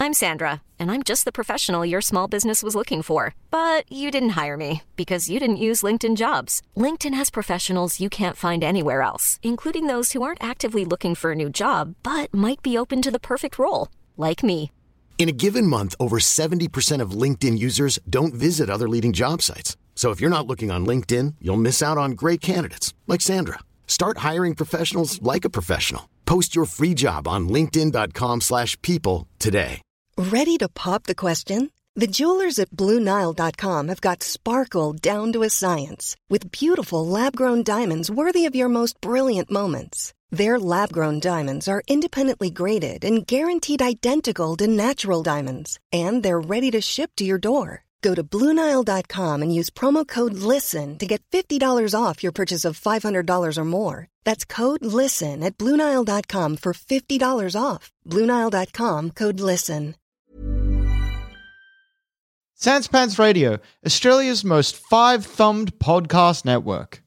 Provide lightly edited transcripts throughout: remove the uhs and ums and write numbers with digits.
I'm Sandra, and I'm just the professional your small business was looking for. But you didn't hire me because you didn't use LinkedIn Jobs. LinkedIn has professionals you can't find anywhere else, including those who aren't actively looking for a new job, but might be open to the perfect role, like me. In a given month, over 70% of LinkedIn users don't visit other leading job sites. So if you're not looking on LinkedIn, you'll miss out on great candidates like Sandra. Start hiring professionals like a professional. Post your free job on linkedin.com/people today. Ready to pop the question? The jewelers at BlueNile.com have got sparkle down to a science with beautiful lab-grown diamonds worthy of your most brilliant moments. Their lab-grown diamonds are independently graded and guaranteed identical to natural diamonds, and they're ready to ship to your door. Go to BlueNile.com and use promo code LISTEN to get $50 off your purchase of $500 or more. That's code LISTEN at BlueNile.com for $50 off. BlueNile.com, code LISTEN. Sans Pants Radio, Australia's most five-thumbed podcast network.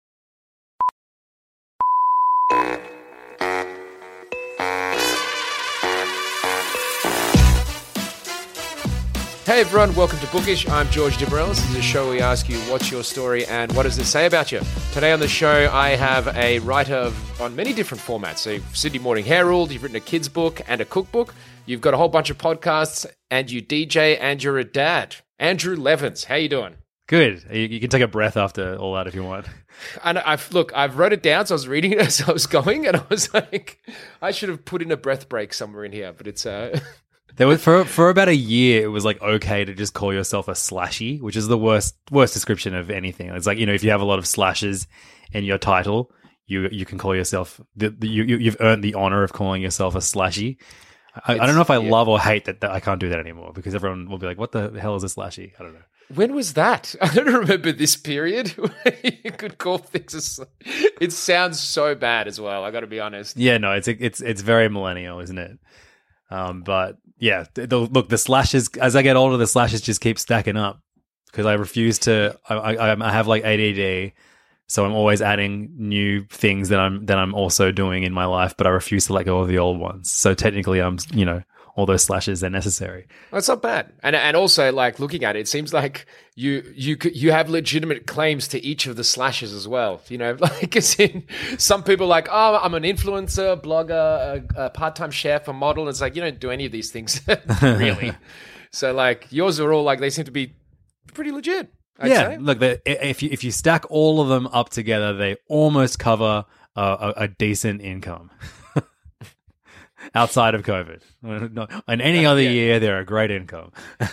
Hey everyone, welcome to Bookish. I'm George Debrell. This is a show where we ask you what's your story and what does it say about you. Today on the show, I have a writer on many different formats. So Sydney Morning Herald, you've written a kids book and a cookbook. You've got a whole bunch of podcasts and you DJ and you're a dad. Andrew Levins, how you doing? Good. You can take a breath after all that if you want. And I've wrote it down, so I was reading it as I was going, and I was like, I should have put in a breath break somewhere in here, but it's... There was for about a year, it was like okay to just call yourself a slashy, which is the worst description of anything. It's like, you know, if you have a lot of slashes in your title, you can call yourself you've earned the honor of calling yourself a slashy. I don't know if I love or hate that I can't do that anymore because everyone will be like, "What the hell is a slashy?" I don't know. When was that? I don't remember this period where you could call things it sounds so bad as well, I got to be honest. Yeah, no, it's very millennial, isn't it? But yeah, look, the slashes, as I get older, the slashes just keep stacking up because I refuse to, I have like ADD, so I'm always adding new things that I'm also doing in my life, but I refuse to let go of the old ones. So technically all those slashes are necessary. Well, it's not bad. And also, like, looking at it, it seems like you have legitimate claims to each of the slashes as well. You know, like, as in, some people are like, oh, I'm an influencer, blogger, a part-time chef, a model. And it's like, you don't do any of these things, really. So, like, yours are all, like, they seem to be pretty legit, I'd say. Look, if you stack all of them up together, they almost cover a decent income. Outside of COVID. In any other year, they're a great income.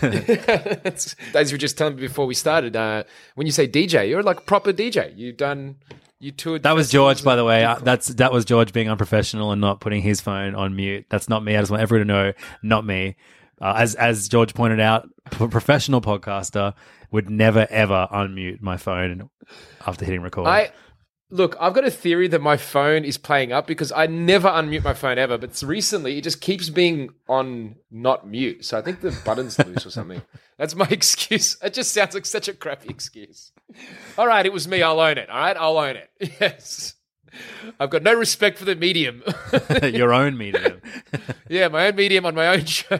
As you were just telling me before we started, when you say DJ, you're like a proper DJ. You toured. That was George, by the way. That was George being unprofessional and not putting his phone on mute. That's not me. I just want everyone to know, not me. As George pointed out, a professional podcaster would never, ever unmute my phone after hitting record. Look, I've got a theory that my phone is playing up because I never unmute my phone ever, but recently it just keeps being on not mute. So I think the button's loose or something. That's my excuse. It just sounds like such a crappy excuse. All right, it was me. I'll own it. All right, I'll own it. Yes. I've got no respect for the medium. Your own medium. Yeah, my own medium on my own show.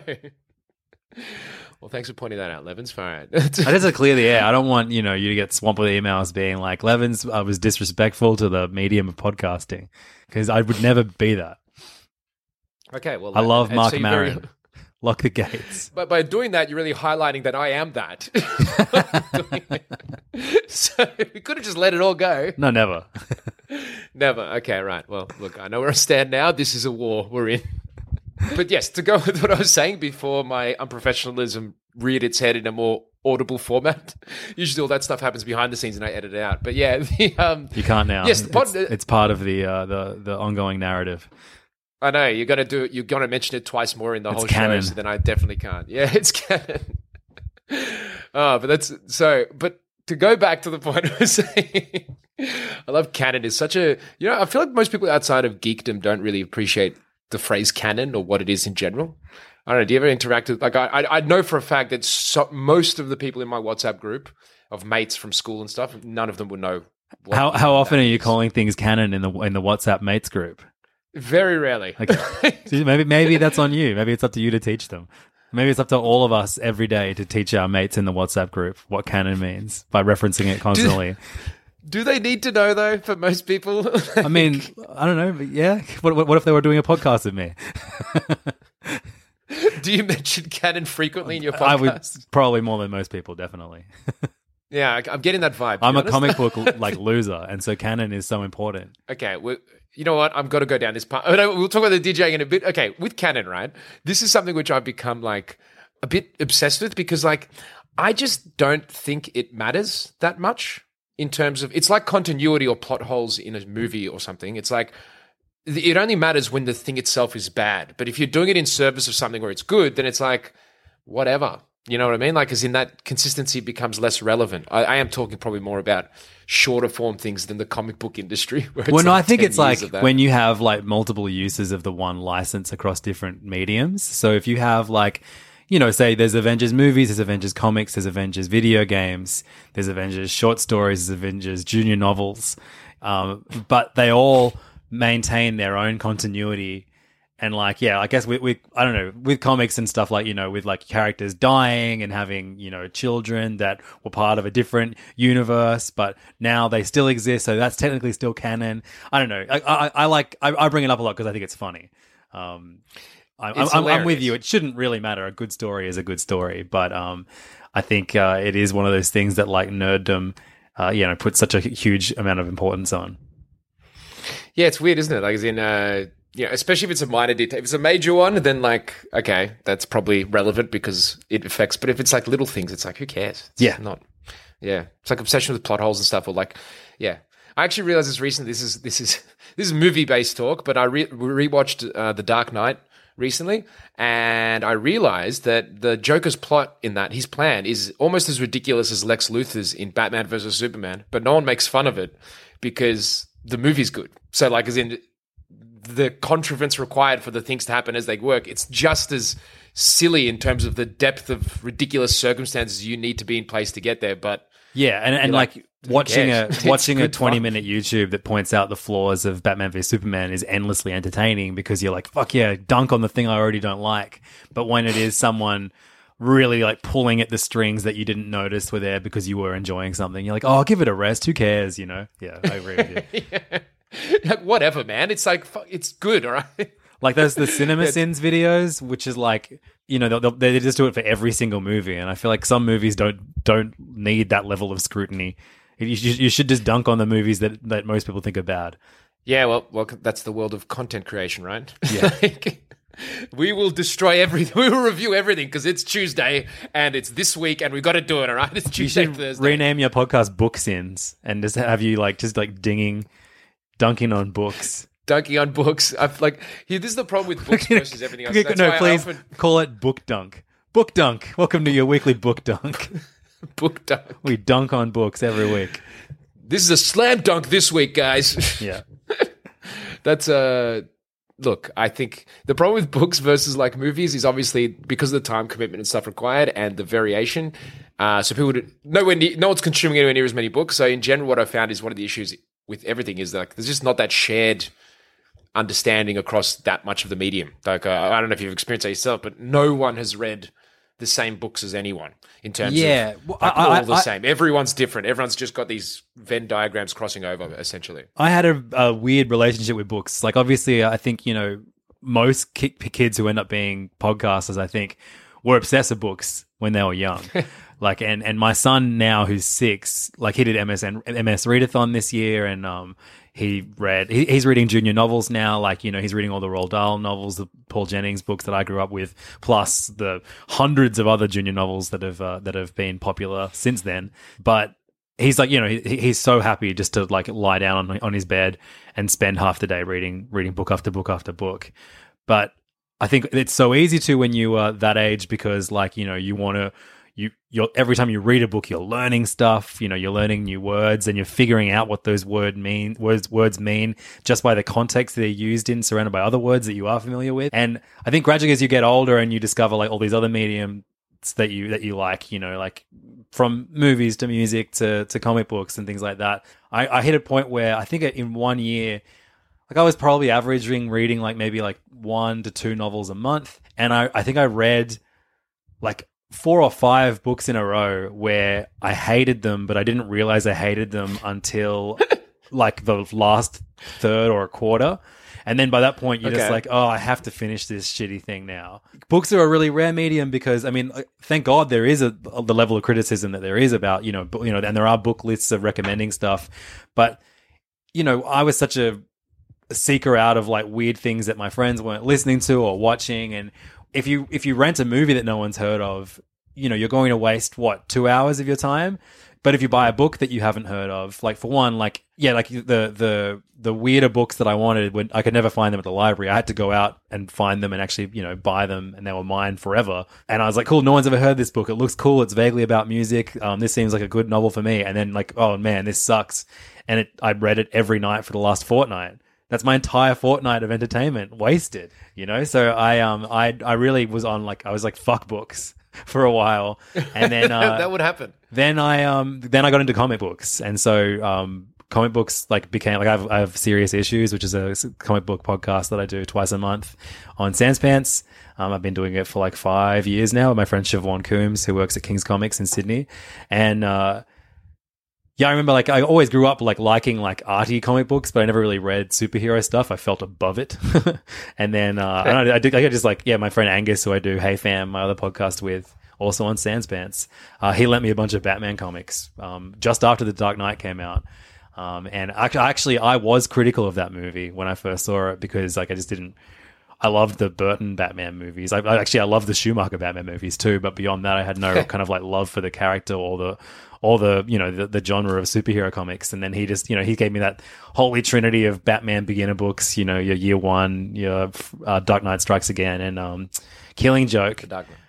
Well, thanks for pointing that out, Levins. All right. I just to clear the air. I don't want you to get swamped with emails being like, Levins was disrespectful to the medium of podcasting, because I would never be that. Okay, well, I love Mark Maron. Lock the gates. But by doing that, you're really highlighting that I am that. So we could have just let it all go. No, never. Never. Okay, right. Well, look, I know where I stand now. This is a war we're in. But yes, to go with what I was saying before my unprofessionalism reared its head in a more audible format. Usually all that stuff happens behind the scenes and I edit it out. But yeah, you can't now. Yes, it's part of the ongoing narrative. I know, you're gonna mention it twice more in the whole canon. show, so then I definitely can't. Yeah, it's canon. But to go back to the point I was saying, I love canon. Is such a, I feel like most people outside of geekdom don't really appreciate the phrase canon or what it is in general. I don't know. Do you ever interact with, like, I know for a fact that most of the people in my WhatsApp group of mates from school and stuff, none of them would know. How often are you calling things canon in the WhatsApp mates group? Very rarely. Okay. Maybe that's on you. Maybe it's up to you to teach them. Maybe it's up to all of us every day to teach our mates in the WhatsApp group what canon means by referencing it constantly. Do they need to know, though, for most people? I mean, I don't know, but yeah. What if they were doing a podcast with me? Do you mention canon frequently in your podcast? I would, probably more than most people, definitely. Yeah, I'm getting that vibe. I'm a comic book loser, and so canon is so important. Okay, well, you know what? I'm going to go down this part. Oh, no, we'll talk about the DJing in a bit. Okay, with canon, right? This is something which I've become like a bit obsessed with because like I just don't think it matters that much in terms of it's like continuity or plot holes in a movie or something. It's like it only matters when the thing itself is bad. But if you're doing it in service of something where it's good, then it's like whatever. You know what I mean? Like, as in that consistency becomes less relevant. I am talking probably more about shorter form things than the comic book industry. Where it's I think it's like when you have like multiple uses of the one license across different mediums. So if you have like, you know, say there's Avengers movies, there's Avengers comics, there's Avengers video games, there's Avengers short stories, there's Avengers junior novels, but they all maintain their own continuity. And like, yeah, I guess with I don't know, with comics and stuff like, you know, with like characters dying and having, you know, children that were part of a different universe, but now they still exist. So that's technically still canon. I don't know. I bring it up a lot because I think it's funny. I'm with you. It shouldn't really matter. A good story is a good story. But I think it is one of those things that like nerddom, you know, puts such a huge amount of importance on. Yeah, it's weird, isn't it? Like, as in, you know, especially if it's a minor detail. If it's a major one, then like, okay, that's probably relevant because it affects. But if it's like little things, it's like, who cares? It's it's like obsession with plot holes and stuff. Or like, yeah, I actually realized this recently. This is movie based talk, but I rewatched The Dark Knight recently, and I realized that the Joker's plot in that his plan is almost as ridiculous as Lex Luthor's in Batman versus Superman, but no one makes fun of it because the movie's good. So like, as in, the contrivance required for the things to happen as they work, it's just as silly in terms of the depth of ridiculous circumstances you need to be in place to get there. But yeah, and like watching a 20-minute YouTube that points out the flaws of Batman v Superman is endlessly entertaining because you're like, fuck yeah, dunk on the thing I already don't like. But when it is someone really like pulling at the strings that you didn't notice were there because you were enjoying something, you're like, oh, give it a rest. Who cares? You know? Yeah, I agree with you. Yeah. Like, whatever, man. It's like, it's good, all right? Like there's the Cinema Sins videos, which is like, you know, they just do it for every single movie. And I feel like some movies don't need that level of scrutiny. You should just dunk on the movies that most people think are bad. Yeah, well, that's the world of content creation, right? Yeah. Like, we will destroy everything. We will review everything because it's Tuesday and it's this week and we've got to do it, all right? It's Tuesday, Thursday. Rename your podcast Book Sins and just have you like just like dunking on books. Dunking on books. I've like this is the problem with books versus everything else. That's please call it Book Dunk. Book Dunk. Welcome to your weekly Book Dunk. Book Dunk. We dunk on books every week. This is a slam dunk this week, guys. Yeah. That's look, I think the problem with books versus like movies is obviously because of the time commitment and stuff required and the variation. So people no one's consuming anywhere near as many books. So in general, what I found is one of the issues with everything is like there's just not that shared understanding across that much of the medium. Like I don't know if you've experienced that yourself, but no one has read the same books as anyone in terms of all the same. Everyone's different. Everyone's just got these Venn diagrams crossing over, essentially. I had a weird relationship with books. Like obviously, I think, you know, most kids who end up being podcasters, I think, were obsessed with books when they were young. Like, and my son now, who's 6, like he did MS Readathon this year, and he's reading junior novels now. Like, you know, he's reading all the Roald Dahl novels, the Paul Jennings books that I grew up with, plus the hundreds of other junior novels that have been popular since then. But he's like, you know, he's so happy just to like lie down on his bed and spend half the day reading book after book after book. But I think it's so easy to when you are that age because, like, you know, you want to. You're every time you read a book, you're learning stuff. You know, you're learning new words, and you're figuring out what those words mean just by the context they're used in, surrounded by other words that you are familiar with. And I think gradually, as you get older, and you discover like all these other mediums that you like, you know, like from movies to music to comic books and things like that. I hit a point where I think in 1 year, like I was probably averaging reading like maybe like 1 to 2 novels a month, and I think I read like 4 or 5 books in a row where I hated them, but I didn't realize I hated them until like the last third or a quarter. And then by that point, you're just like, oh, I have to finish this shitty thing now. Books are a really rare medium because, I mean, thank God there is the level of criticism that there is about, and there are book lists of recommending stuff. But, I was such a seeker out of like weird things that my friends weren't listening to or watching. And if you rent a movie that no one's heard of, you're going to waste 2 hours of your time. But if you buy a book that you haven't heard of, like for one, like the weirder books that I wanted, when I could never find them at the library, I had to go out and find them and actually, buy them, and they were mine forever. And I was like, cool, no one's ever heard this book. It looks cool. It's vaguely about music. This seems like a good novel for me. And then like, oh man, this sucks. And I'd read it every night for the last fortnight. That's my entire fortnight of entertainment wasted, So I really was on I was like, fuck books for a while. And then that would happen. Then I got into comic books, and so comic books became I have Serious Issues, which is a comic book podcast that I do twice a month on Sanspants. I've been doing it for 5 years now with my friend Siobhan Coombs, who works at King's Comics in Sydney. And I remember I always grew up liking arty comic books, but I never really read superhero stuff. I felt above it. And then I just my friend Angus, who I do Hey Fam, my other podcast with, also on Sanspants, he lent me a bunch of Batman comics just after The Dark Knight came out. And actually, I was critical of that movie when I first saw it because I just didn't. I loved the Burton Batman movies. I love the Schumacher Batman movies too. But beyond that, I had no kind of love for the character or the the genre of superhero comics. And then he just he gave me that holy trinity of Batman beginner books. Your Year One, your Dark Knight Strikes Again, and Killing Joke.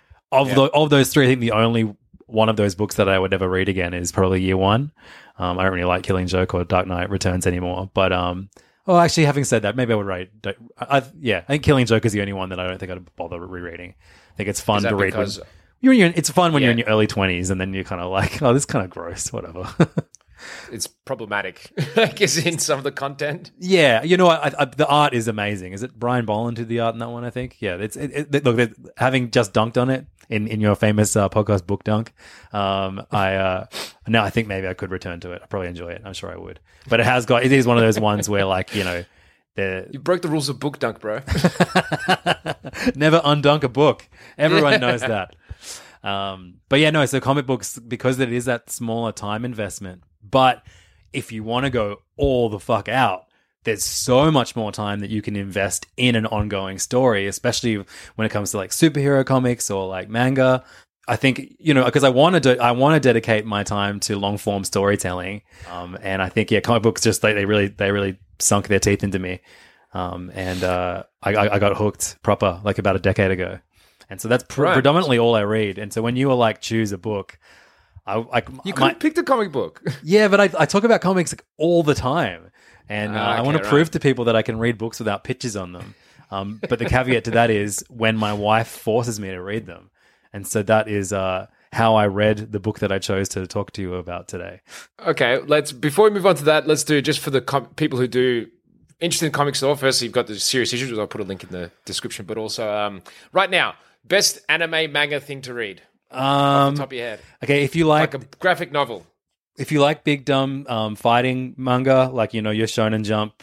Of those three, I think the only one of those books that I would never read again is probably Year One. I don't really like Killing Joke or Dark Knight Returns anymore. But actually, having said that, maybe I would write. I think Killing Joke is the only one that I don't think I'd bother rereading. I think it's fun to read. It's fun when you're in your early 20s, and then you're kind of like, oh, this is kind of gross, whatever. It's problematic, I guess, in some of the content. Yeah, the art is amazing. Is it Brian Boland who did the art in that one? I think. Yeah, look, having just dunked on it in your famous podcast Book Dunk, I think maybe I could return to it. I probably enjoy it. I'm sure I would. But it is one of those ones where you broke the rules of Book Dunk, bro. Never undunk a book. Everyone knows that. But yeah, no. So comic books, because it is that smaller time investment. But if you want to go all the fuck out, there's so much more time that you can invest in an ongoing story, especially when it comes to superhero comics or manga. I think, because I want to dedicate my time to long form storytelling. And I think, comic books just, they really sunk their teeth into me. And I got hooked proper about a decade ago. And so that's predominantly all I read. And so when you were choose a book, you could have picked a comic book. Yeah, but I talk about comics all the time. And I want to prove to people that I can read books without pictures on them. But the caveat to that is when my wife forces me to read them. And so that is how I read the book that I chose to talk to you about today. Okay, before we move on to that, let's do just for the people who do interested in comics. First, you've got the Serious Issues, which I'll put a link in the description. But also, right now, best anime manga thing to read off the top of your head. Okay, if you like a graphic novel. If you like big dumb fighting manga, your Shonen Jump,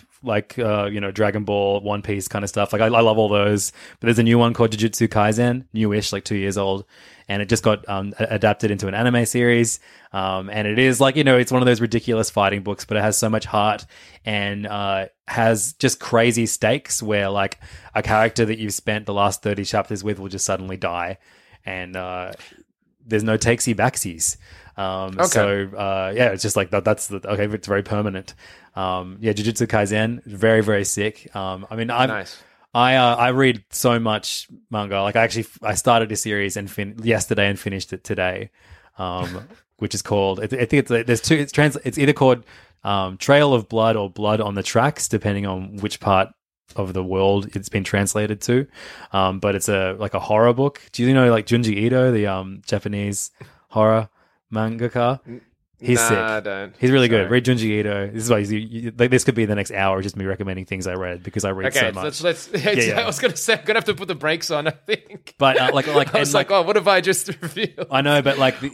Dragon Ball, One Piece kind of stuff. I love all those. But there's a new one called Jujutsu Kaisen, newish, 2 years old, and it just got adapted into an anime series. And it is it's one of those ridiculous fighting books, but it has so much heart and has just crazy stakes where a character that you've spent the last 30 chapters with will just suddenly die, and there's no takesy backsies. Okay. So it's just that's it's very permanent. Jujutsu Kaisen, very, very sick. Nice. I read so much manga. I started a series yesterday and finished it today, which is called. I think there's two. It's either called Trail of Blood or Blood on the Tracks, depending on which part of the world it's been translated to. But it's a horror book. Do you know Junji Ito, the Japanese horror mangaka? He's Nah, sick. I don't. He's really Sorry. good. Read Junji Ito. This is why like, this could be the next hour, just me recommending things I read because I read so Okay, much. let's. yeah. I was gonna say I'm gonna have to put the brakes on. I think. But I was like, oh, what have I just revealed? I know, but like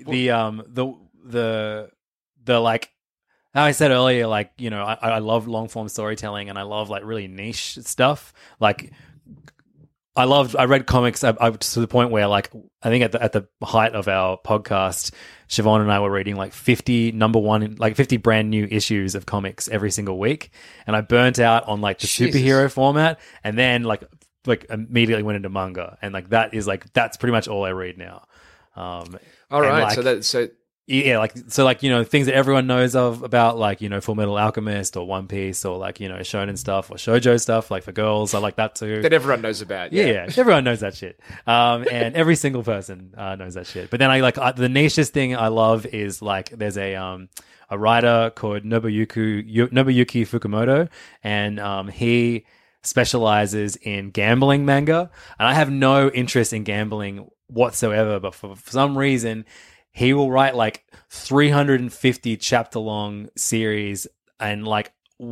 the like how I said earlier, like, you know, I love long form storytelling and I love like really niche stuff. Like I read comics I to the point where, like, I think at the height of our podcast, Siobhan and I were reading like 50 brand new issues of comics every single week, and I burnt out on like the superhero format, and then like immediately went into manga, and like that's pretty much all I read now. All right, like, yeah, like you know, things that everyone knows of about, like, you know, Full Metal Alchemist or One Piece or like, you know, shonen stuff or shoujo stuff, like for girls, I like that too. That everyone knows about. Yeah, everyone knows that shit. And every single person knows that shit. But then the nichest thing I love is like there's a writer called Nobuyuki Fukumoto, and he specializes in gambling manga, and I have no interest in gambling whatsoever, but for some reason he will write like 350 chapter long series, and like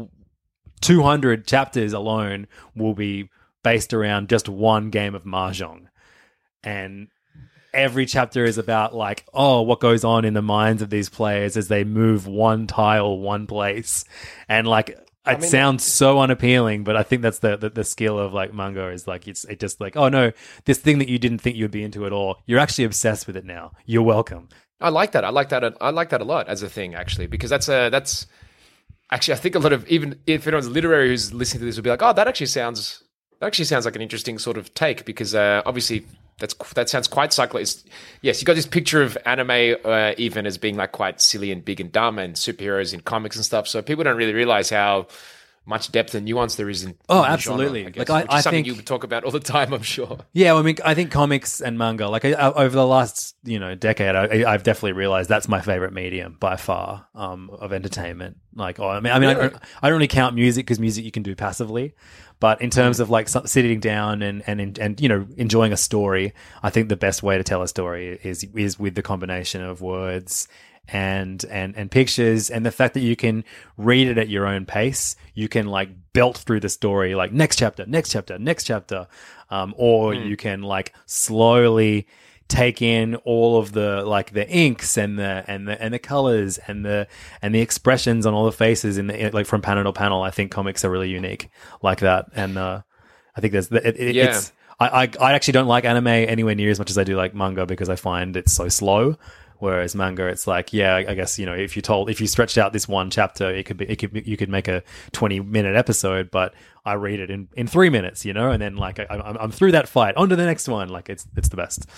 200 chapters alone will be based around just one game of mahjong. And every chapter is about like, oh, what goes on in the minds of these players as they move one tile one place. And like, it sounds so unappealing, but I think that's the skill of like manga, is like it just like, oh no, this thing that you didn't think you'd be into at all, you're actually obsessed with it now. You're welcome. I like that. I like that a lot as a thing, actually, because that's actually, I think a lot of, even if anyone's literary who's listening to this, will be like, oh, that actually sounds like an interesting sort of take, because obviously that sounds quite cyclical. Yes, you got this picture of anime even as being like quite silly and big and dumb, and superheroes in comics and stuff. So people don't really realize how much depth and nuance there is in absolutely. genre, I guess, like which is something think you talk about all the time, I'm sure. Yeah, well, I mean, I think comics and manga, like over the last decade, I've definitely realized that's my favorite medium by far of entertainment. Like, really? I don't really count music, because music you can do passively. But in terms of like sitting down and you know, enjoying a story, I think the best way to tell a story is with the combination of words and pictures, and the fact that you can read it at your own pace. You can like belt through the story, like next chapter, or you can like slowly take in all of the like the inks and the colors and the expressions on all the faces like from panel to panel. I think comics are really unique like that, and I think it's I actually don't like anime anywhere near as much as I do like manga, because I find it's so slow. Whereas manga, it's like, yeah, I guess, you know, if you stretched out this one chapter, you could make a 20-minute episode, but I read it in 3 minutes, you know, and then like I'm through that fight, on to the next one. Like it's the best.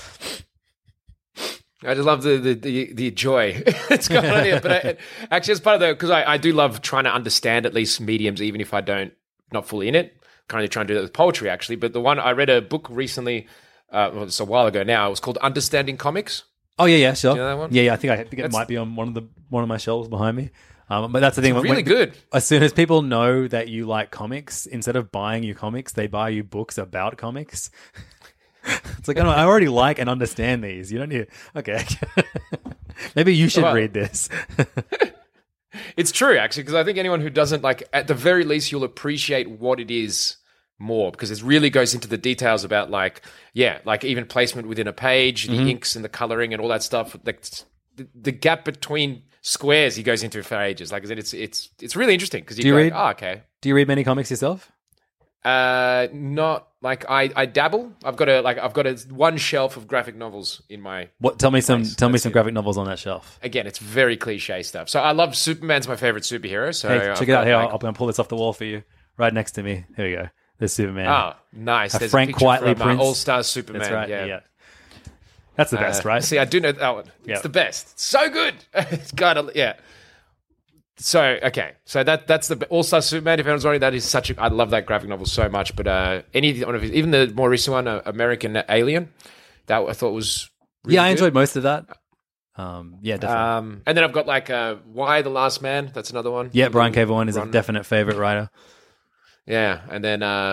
I just love the joy it's going on here, but actually, as part of because I do love trying to understand at least mediums, even if I not fully in it. Kind of trying to do that with poetry, actually. But the one I read a book recently, it's a while ago now. It was called Understanding Comics. Oh yeah, sure. Do you know that one? Yeah. I think it might be on one of my shelves behind me. But that's the thing. It's really good. As soon as people know that you like comics, instead of buying you comics, they buy you books about comics. It's like, I already like and understand these. You don't need. Okay. Maybe you should read this. It's true, actually, because I think anyone who doesn't, like, at the very least, you'll appreciate what it is more, because it really goes into the details about like even placement within a page, the inks and the coloring and all that stuff. Like the gap between squares he goes into for ages. Like it's really interesting, because you go, oh, okay. Do you read many comics yourself? Not like I dabble. I've got a one shelf of graphic novels in my. What? Tell me some graphic novels on that shelf. Again, it's very cliche stuff. So I love Superman's my favorite superhero. So hey, check it out here. I'm gonna pull this off the wall for you, right next to me. Here we go. There's Superman. Oh, nice. There's Frank Quitely Prince. All-Star Superman. That's right. Yeah. That's the best, right? See, I do know that one. It's the best. It's so good. It's gotta, yeah. So, okay. So that's the All-Star Superman. If anyone's already, that is such a... I love that graphic novel so much. But even the more recent one, American Alien, that I thought was really good. I enjoyed most of that. Yeah, definitely. And then I've got like Why the Last Man. That's another one. Yeah, Brian K. Vaughan is a definite favorite writer. Yeah, and then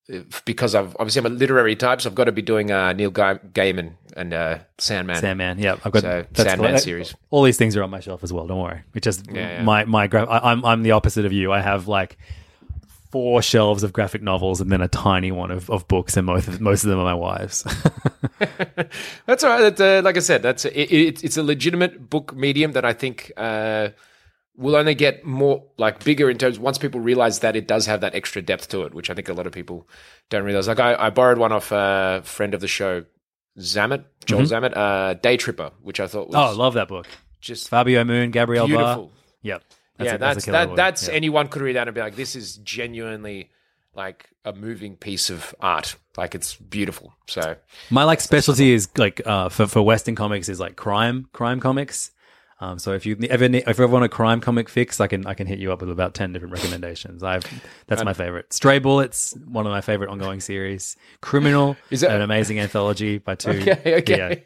because obviously I'm a literary type, so I've got to be doing Neil Gaiman and Sandman. Sandman, yeah, I've got Sandman cool. series. All these things are on my shelf as well. Don't worry. It's just I'm the opposite of you. I have like 4 shelves of graphic novels and then a tiny one of books, and most of them are my wife's. That's all right. Like I said, it's a legitimate book medium that I think will only get more like bigger in terms once people realize that it does have that extra depth to it, which I think a lot of people don't realize. Like I borrowed one off a friend of the show, Joel Zammit, Day Tripper, which I thought was I love that book. Just Fabio Moon, Gabrielle beautiful. Bar. Yep. That's anyone could read that and be like, this is genuinely like a moving piece of art. Like it's beautiful. So my like specialty is like for Western comics is like crime comics. So if you ever want a crime comic fix, I can hit you up with about 10 different recommendations. That's my favorite. Stray Bullets, one of my favorite ongoing series. Criminal, is an amazing anthology by 2. Okay.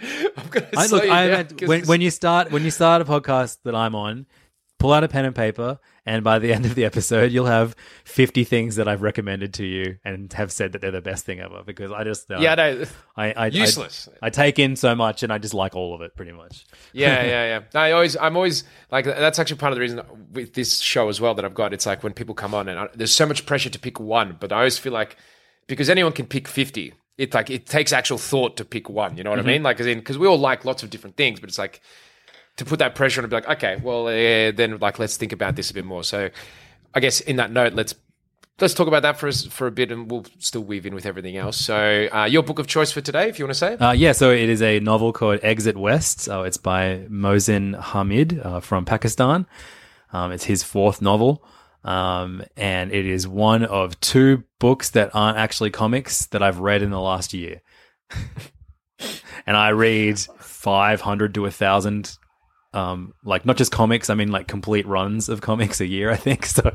Yeah. When you start a podcast that I'm on, pull out a pen and paper, and by the end of the episode, you'll have 50 things that I've recommended to you and have said that they're the best thing ever, because I just useless. I take in so much, and I just like all of it pretty much. Yeah. I'm always like, that's actually part of the reason with this show as well that I've got. It's like when people come on and there's so much pressure to pick one, but I always feel like because anyone can pick 50, it takes actual thought to pick one. You know what I mean? Like, because we all like lots of different things, but it's like, to put that pressure on and be like, okay, well, then like let's think about this a bit more. So, I guess in that note, let's talk about that for a bit, and we'll still weave in with everything else. So, your book of choice for today, if you want to say, so it is a novel called Exit West. It's by Mohsin Hamid from Pakistan. It's his 4th novel, and it is one of 2 books that aren't actually comics that I've read in the last year. And I read 500 to 1,000. Like not just comics, I mean like complete runs of comics a year, I think. So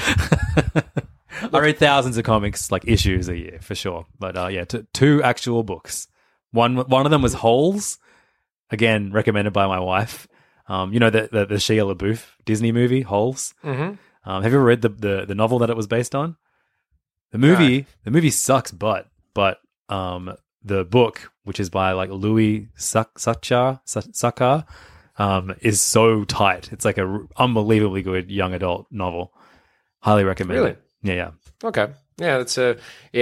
I read thousands of comics, like issues a year for sure. But 2 actual books. One of them was Holes, again recommended by my wife. You know the Shia LaBeouf Disney movie Holes. Mm-hmm. Have you ever read the novel that it was based on? The movie sucks, but the book, which is by like Louis Sachar, is so tight. It's like a unbelievably good young adult novel. Highly recommend Really? it. Yeah. Okay. Yeah, that's so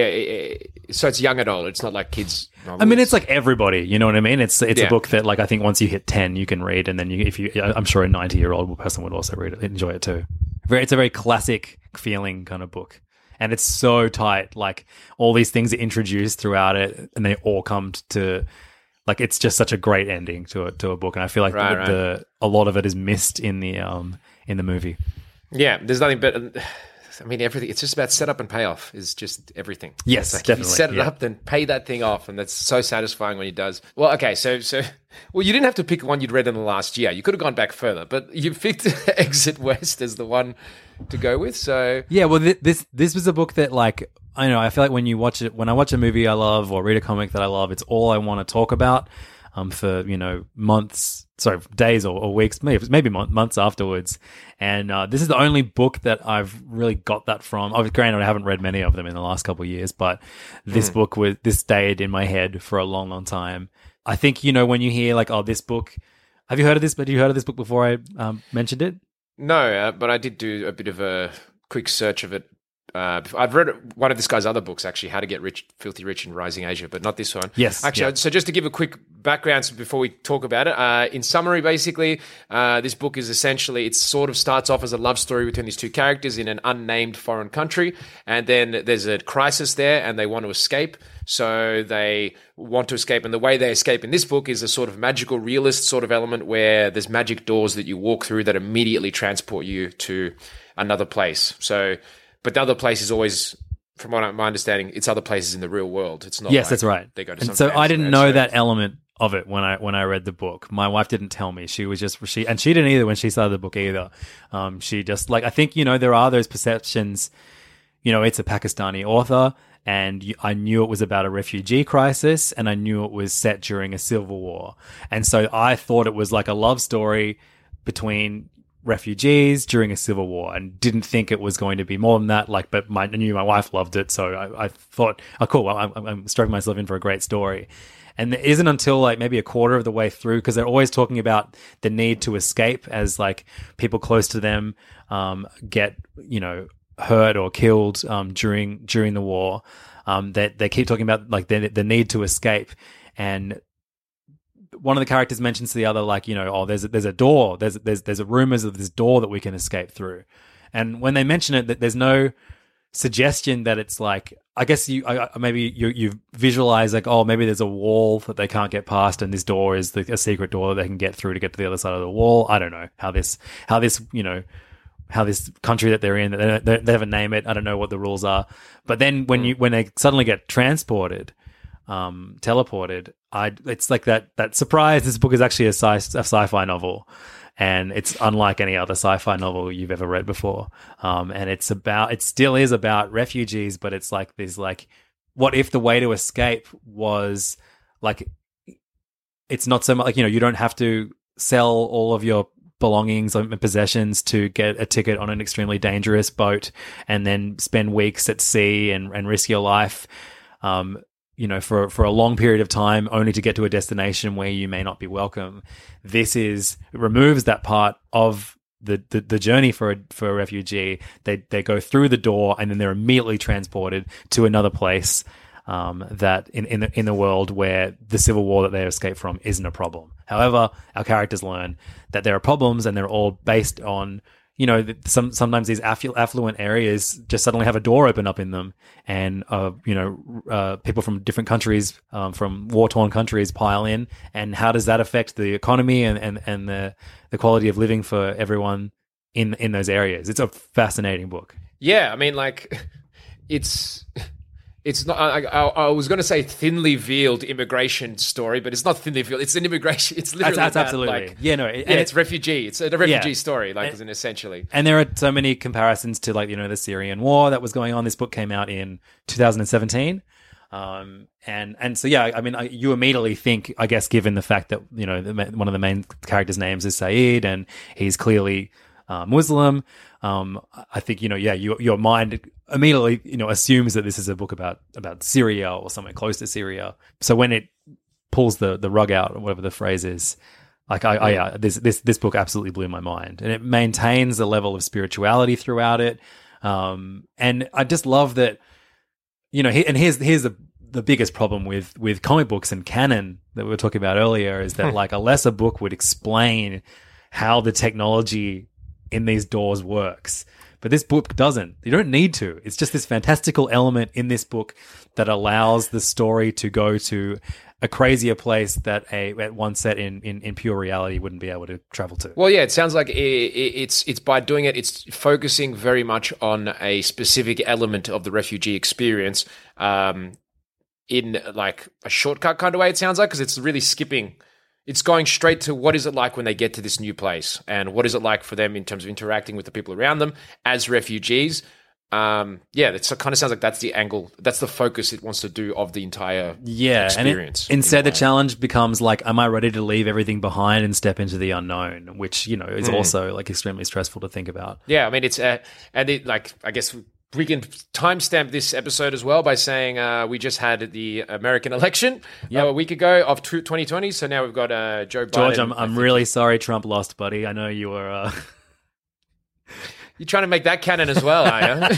it's young adult. It's not like kids novels. I mean, it's like everybody. You know what I mean? It's a book that like I think once you hit 10, you can read, and then I'm sure a 90-year-old person would also read it, enjoy it too. It's a very classic feeling kind of book, and it's so tight. Like all these things are introduced throughout it, and they all come to. Like it's just such a great ending to a book, and I feel like a lot of it is missed in the movie. Yeah, there's nothing but. I mean, everything. It's just about setup and payoff. Is just everything. Yes, like definitely. If you set it up, then pay that thing off, and that's so satisfying when it does. Well, okay, so you didn't have to pick one you'd read in the last year. You could have gone back further, but you picked Exit West as the one to go with. So yeah, well, this was a book that like. I know. I feel like when I watch a movie I love or read a comic that I love, it's all I want to talk about for days or weeks, maybe months afterwards. And this is the only book that I've really got that from. Granted, I haven't read many of them in the last couple of years, but this book stayed in my head for a long, long time. I think when you hear like, oh, this book. Have you heard of this? But have you heard of this book before I mentioned it? No, but I did do a bit of a quick search of it. I've read one of this guy's other books, actually, How to Get Rich, Filthy Rich in Rising Asia, but not this one. Yes. Actually, yeah. So just to give a quick background before we talk about it, in summary, basically, this book is essentially, it sort of starts off as a love story between these 2 characters in an unnamed foreign country, and then there's a crisis there, and they want to escape. So they want to escape, and the way they escape in this book is a sort of magical realist sort of element where there's magic doors that you walk through that immediately transport you to another place. But the other place is always, from what my understanding, it's other places in the real world. It's not. Yes, that's right. They go to. And so I didn't know that element of it when I read the book. My wife didn't tell me. She didn't either when she started the book either. She just like, I think there are those perceptions. It's a Pakistani author, and I knew it was about a refugee crisis, and I knew it was set during a civil war, and so I thought it was like a love story between refugees during a civil war and didn't think it was going to be more than that. Like, but I knew my wife loved it, so I thought, oh, cool. Well, I'm stroking myself in for a great story. And it isn't until like maybe a quarter of the way through, because they're always talking about the need to escape as like people close to them get, hurt or killed during the war. That they keep talking about like the need to escape. And one of the characters mentions to the other, like, there's a door, there's a rumors of this door that we can escape through. And when they mention it, that there's no suggestion that it's like, I guess you visualize like, oh, maybe there's a wall that they can't get past, and this door is a secret door that they can get through to get to the other side of the wall. I don't know how this country that they're in, they have a name it. I don't know what the rules are. But then when they suddenly get transported, teleported, it's like that surprise. This book is actually a sci-fi novel. And it's unlike any other sci-fi novel you've ever read before. And it still is about refugees, but it's like this, like, what if the way to escape was like, it's not so much like, you don't have to sell all of your belongings and possessions to get a ticket on an extremely dangerous boat and then spend weeks at sea and risk your life. For a long period of time, only to get to a destination where you may not be welcome. It removes that part of the journey for a refugee. They go through the door and then they're immediately transported to another place that in the world where the civil war that they escaped from isn't a problem. However, our characters learn that there are problems, and they're all based on, sometimes these affluent areas just suddenly have a door open up in them, and people from different countries, from war-torn countries, pile in. And how does that affect the economy and the quality of living for everyone in those areas? It's a fascinating book. Yeah, I mean, like, it's not. I was going to say thinly veiled immigration story, but it's not thinly veiled. It's an immigration. It's literally that's absolutely like, it's refugee. It's a refugee story, like, isn't essentially. And there are so many comparisons to, like, the Syrian war that was going on. This book came out in 2017, and so yeah, I mean, you immediately think, I guess, given the fact that one of the main characters' names is Saeed, and he's clearly Muslim. I think your mind immediately assumes that this is a book about Syria or somewhere close to Syria. So when it pulls the rug out, or whatever the phrase is, like this book absolutely blew my mind, and it maintains a level of spirituality throughout it. And I just love that, and here's the biggest problem with comic books and canon that we were talking about earlier is that like a lesser book would explain how the technology in these doors works. But this book doesn't. You don't need to. It's just this fantastical element in this book that allows the story to go to a crazier place that at one set in pure reality wouldn't be able to travel to. Well, yeah, it sounds like it's by doing it, it's focusing very much on a specific element of the refugee experience in like a shortcut kind of way, it sounds like, because it's really skipping. It's going straight to what is it like when they get to this new place, and what is it like for them in terms of interacting with the people around them as refugees. It kind of sounds like that's the angle, that's the focus it wants to do of the entire experience. And instead, the challenge becomes like, am I ready to leave everything behind and step into the unknown, which is also like extremely stressful to think about. Yeah, I mean, it's I guess we can timestamp this episode as well by saying we just had the American election a week ago of 2020. So now we've got Joe Biden. George, I'm really sorry Trump lost, buddy. I know you were... You're trying to make that canon as well, are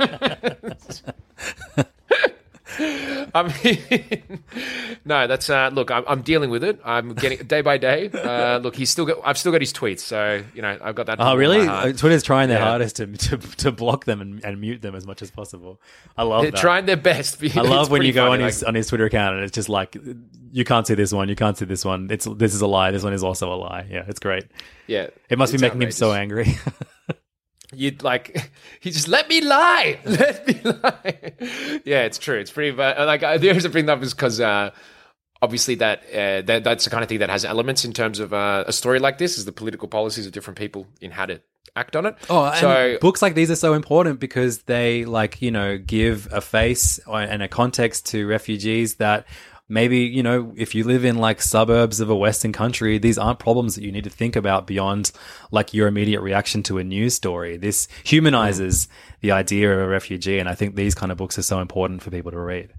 you? I mean, no, that's look. I'm dealing with it. I'm getting day by day. Look, I've still got his tweets, so I've got that. Oh, really? Twitter's trying their hardest to block them and mute them as much as possible. I love They're that. trying their best. I love when you go on his Twitter account and it's just like, you can't see this one, you can't see this one. This is a lie. This one is also a lie. Yeah, it's great. Yeah, it must be making him so angry. You'd like, he just let me lie. Yeah, it's true. It's pretty bad. Like, the reason I bring that up is because obviously that's the kind of thing that has elements in terms of a story like this, is the political policies of different people in how to act on it. And books like these are so important because they give a face and a context to refugees that maybe, you know, if you live in like suburbs of a Western country, these aren't problems that you need to think about beyond like your immediate reaction to a news story. This humanizes the idea of a refugee. And I think these kind of books are so important for people to read.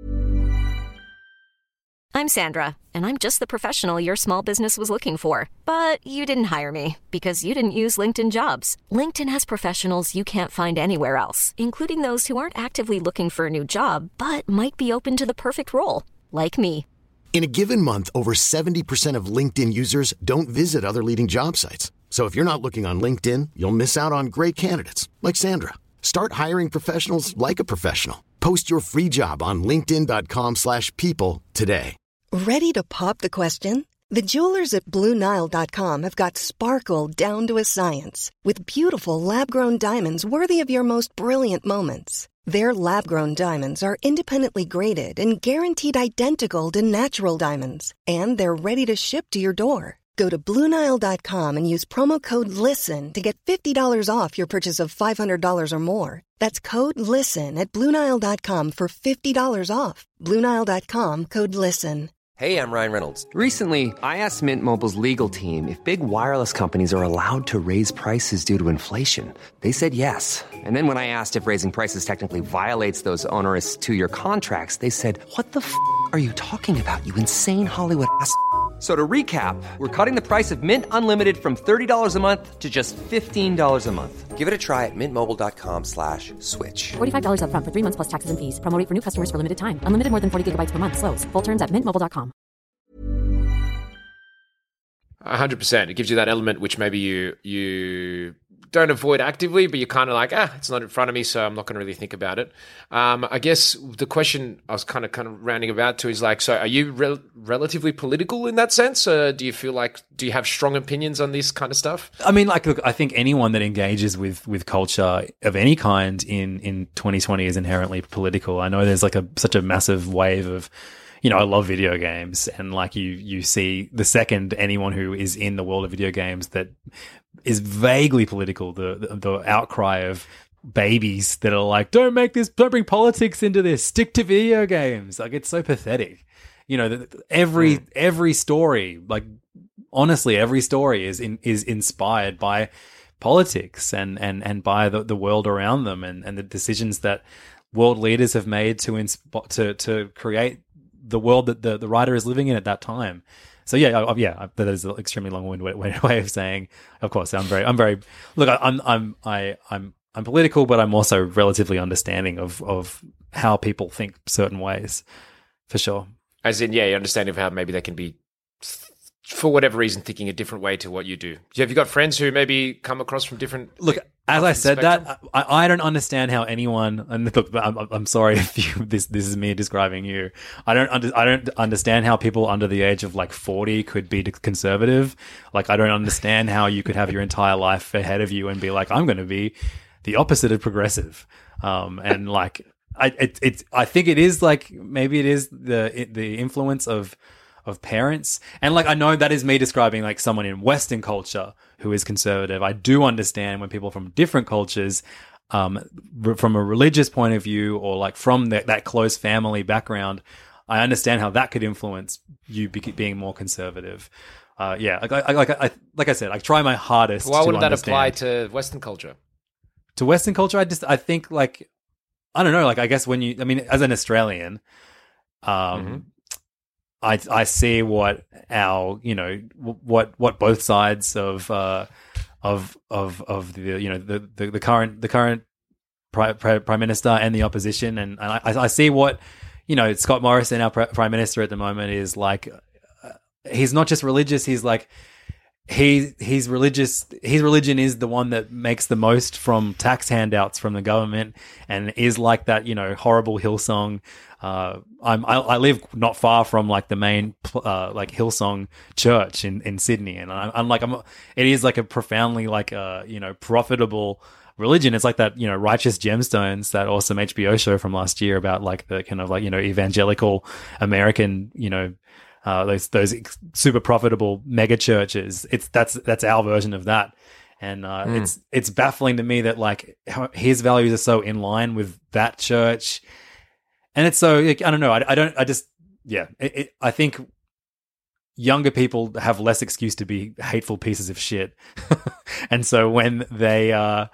I'm Sandra, and I'm just the professional your small business was looking for. But you didn't hire me because you didn't use LinkedIn Jobs. LinkedIn has professionals you can't find anywhere else, including those who aren't actively looking for a new job, but might be open to the perfect role, like me. In a given month, over 70% of LinkedIn users don't visit other leading job sites. So if you're not looking on LinkedIn, you'll miss out on great candidates like Sandra. Start hiring professionals like a professional. Post your free job on linkedin.com/people today. Ready to pop the question? The jewelers at BlueNile.com have got sparkle down to a science with beautiful lab-grown diamonds worthy of your most brilliant moments. Their lab-grown diamonds are independently graded and guaranteed identical to natural diamonds, and they're ready to ship to your door. Go to BlueNile.com and use promo code LISTEN to get $50 off your purchase of $500 or more. That's code LISTEN at BlueNile.com for $50 off. BlueNile.com, code LISTEN. Hey, I'm Ryan Reynolds. Recently, I asked Mint Mobile's legal team if big wireless companies are allowed to raise prices due to inflation. They said yes. And then when I asked if raising prices technically violates those onerous two-year contracts, they said, "What the f*** are you talking about, you insane Hollywood ass?" So to recap, we're cutting the price of Mint Unlimited from $30 a month to just $15 a month. Give it a try at mintmobile.com/switch. $45 up front for 3 months plus taxes and fees. Promo rate for new customers for limited time. Unlimited more than 40 gigabytes per month. Slows full terms at mintmobile.com. 100%. It gives you that element which maybe you don't avoid actively, but you're kind of like, it's not in front of me, so I'm not going to really think about it. I guess the question I was kind of rounding about to is like, so are you relatively political in that sense? Do you feel like, do you have strong opinions on this kind of stuff? I mean, like, look, I think anyone that engages with culture of any kind in 2020 is inherently political. I know there's like such a massive wave of, you know, I love video games, and like you see the second anyone who is in the world of video games that is vaguely political, the outcry of babies that are like, don't bring politics into this, stick to video games. Like, it's so pathetic. You know, every story, like honestly, every story is inspired by politics and by the world around them and the decisions that world leaders have made to create the world that the writer is living in at that time. So that is an extremely long-winded way of saying. Of course, I'm very. Look, I'm political, but I'm also relatively understanding of how people think certain ways, for sure. As in, your understanding of how maybe they can be, for whatever reason, thinking a different way to what you do. Have you got friends who maybe come across from different? Look, as I said that, I don't understand how anyone. And look, I'm sorry if this is me describing you. I don't understand how people under the age of like 40 could be conservative. Like, I don't understand how you could have your entire life ahead of you and be like, I'm going to be the opposite of progressive. And like, I think it is like, maybe it is the influence of parents. And like, I know that is me describing like someone in Western culture who is conservative. I do understand when people from different cultures, from a religious point of view, or like from that close family background, I understand how that could influence you being more conservative. Like I said, I try my hardest. Why wouldn't that apply to Western culture? To Western culture, I think like, I don't know, like, I guess as an Australian, I see what our, you know, what both sides of the, you know, the current prime minister and the opposition, and I see what, you know, Scott Morrison, our prime minister at the moment, is like. He's not just religious. He's like, he's religious. His religion is the one that makes the most from tax handouts from the government, and is like that, you know, horrible Hillsong. I live not far from like the main like Hillsong church in Sydney, and it is like a profoundly like you know, profitable religion. It's like that, you know, Righteous Gemstones, that awesome HBO show from last year about like the kind of like, you know, evangelical American, you know, those super profitable mega churches. That's our version of that. And it's baffling to me that like his values are so in line with that church. And it's so, like, I don't know. I think younger people have less excuse to be hateful pieces of shit, and so when they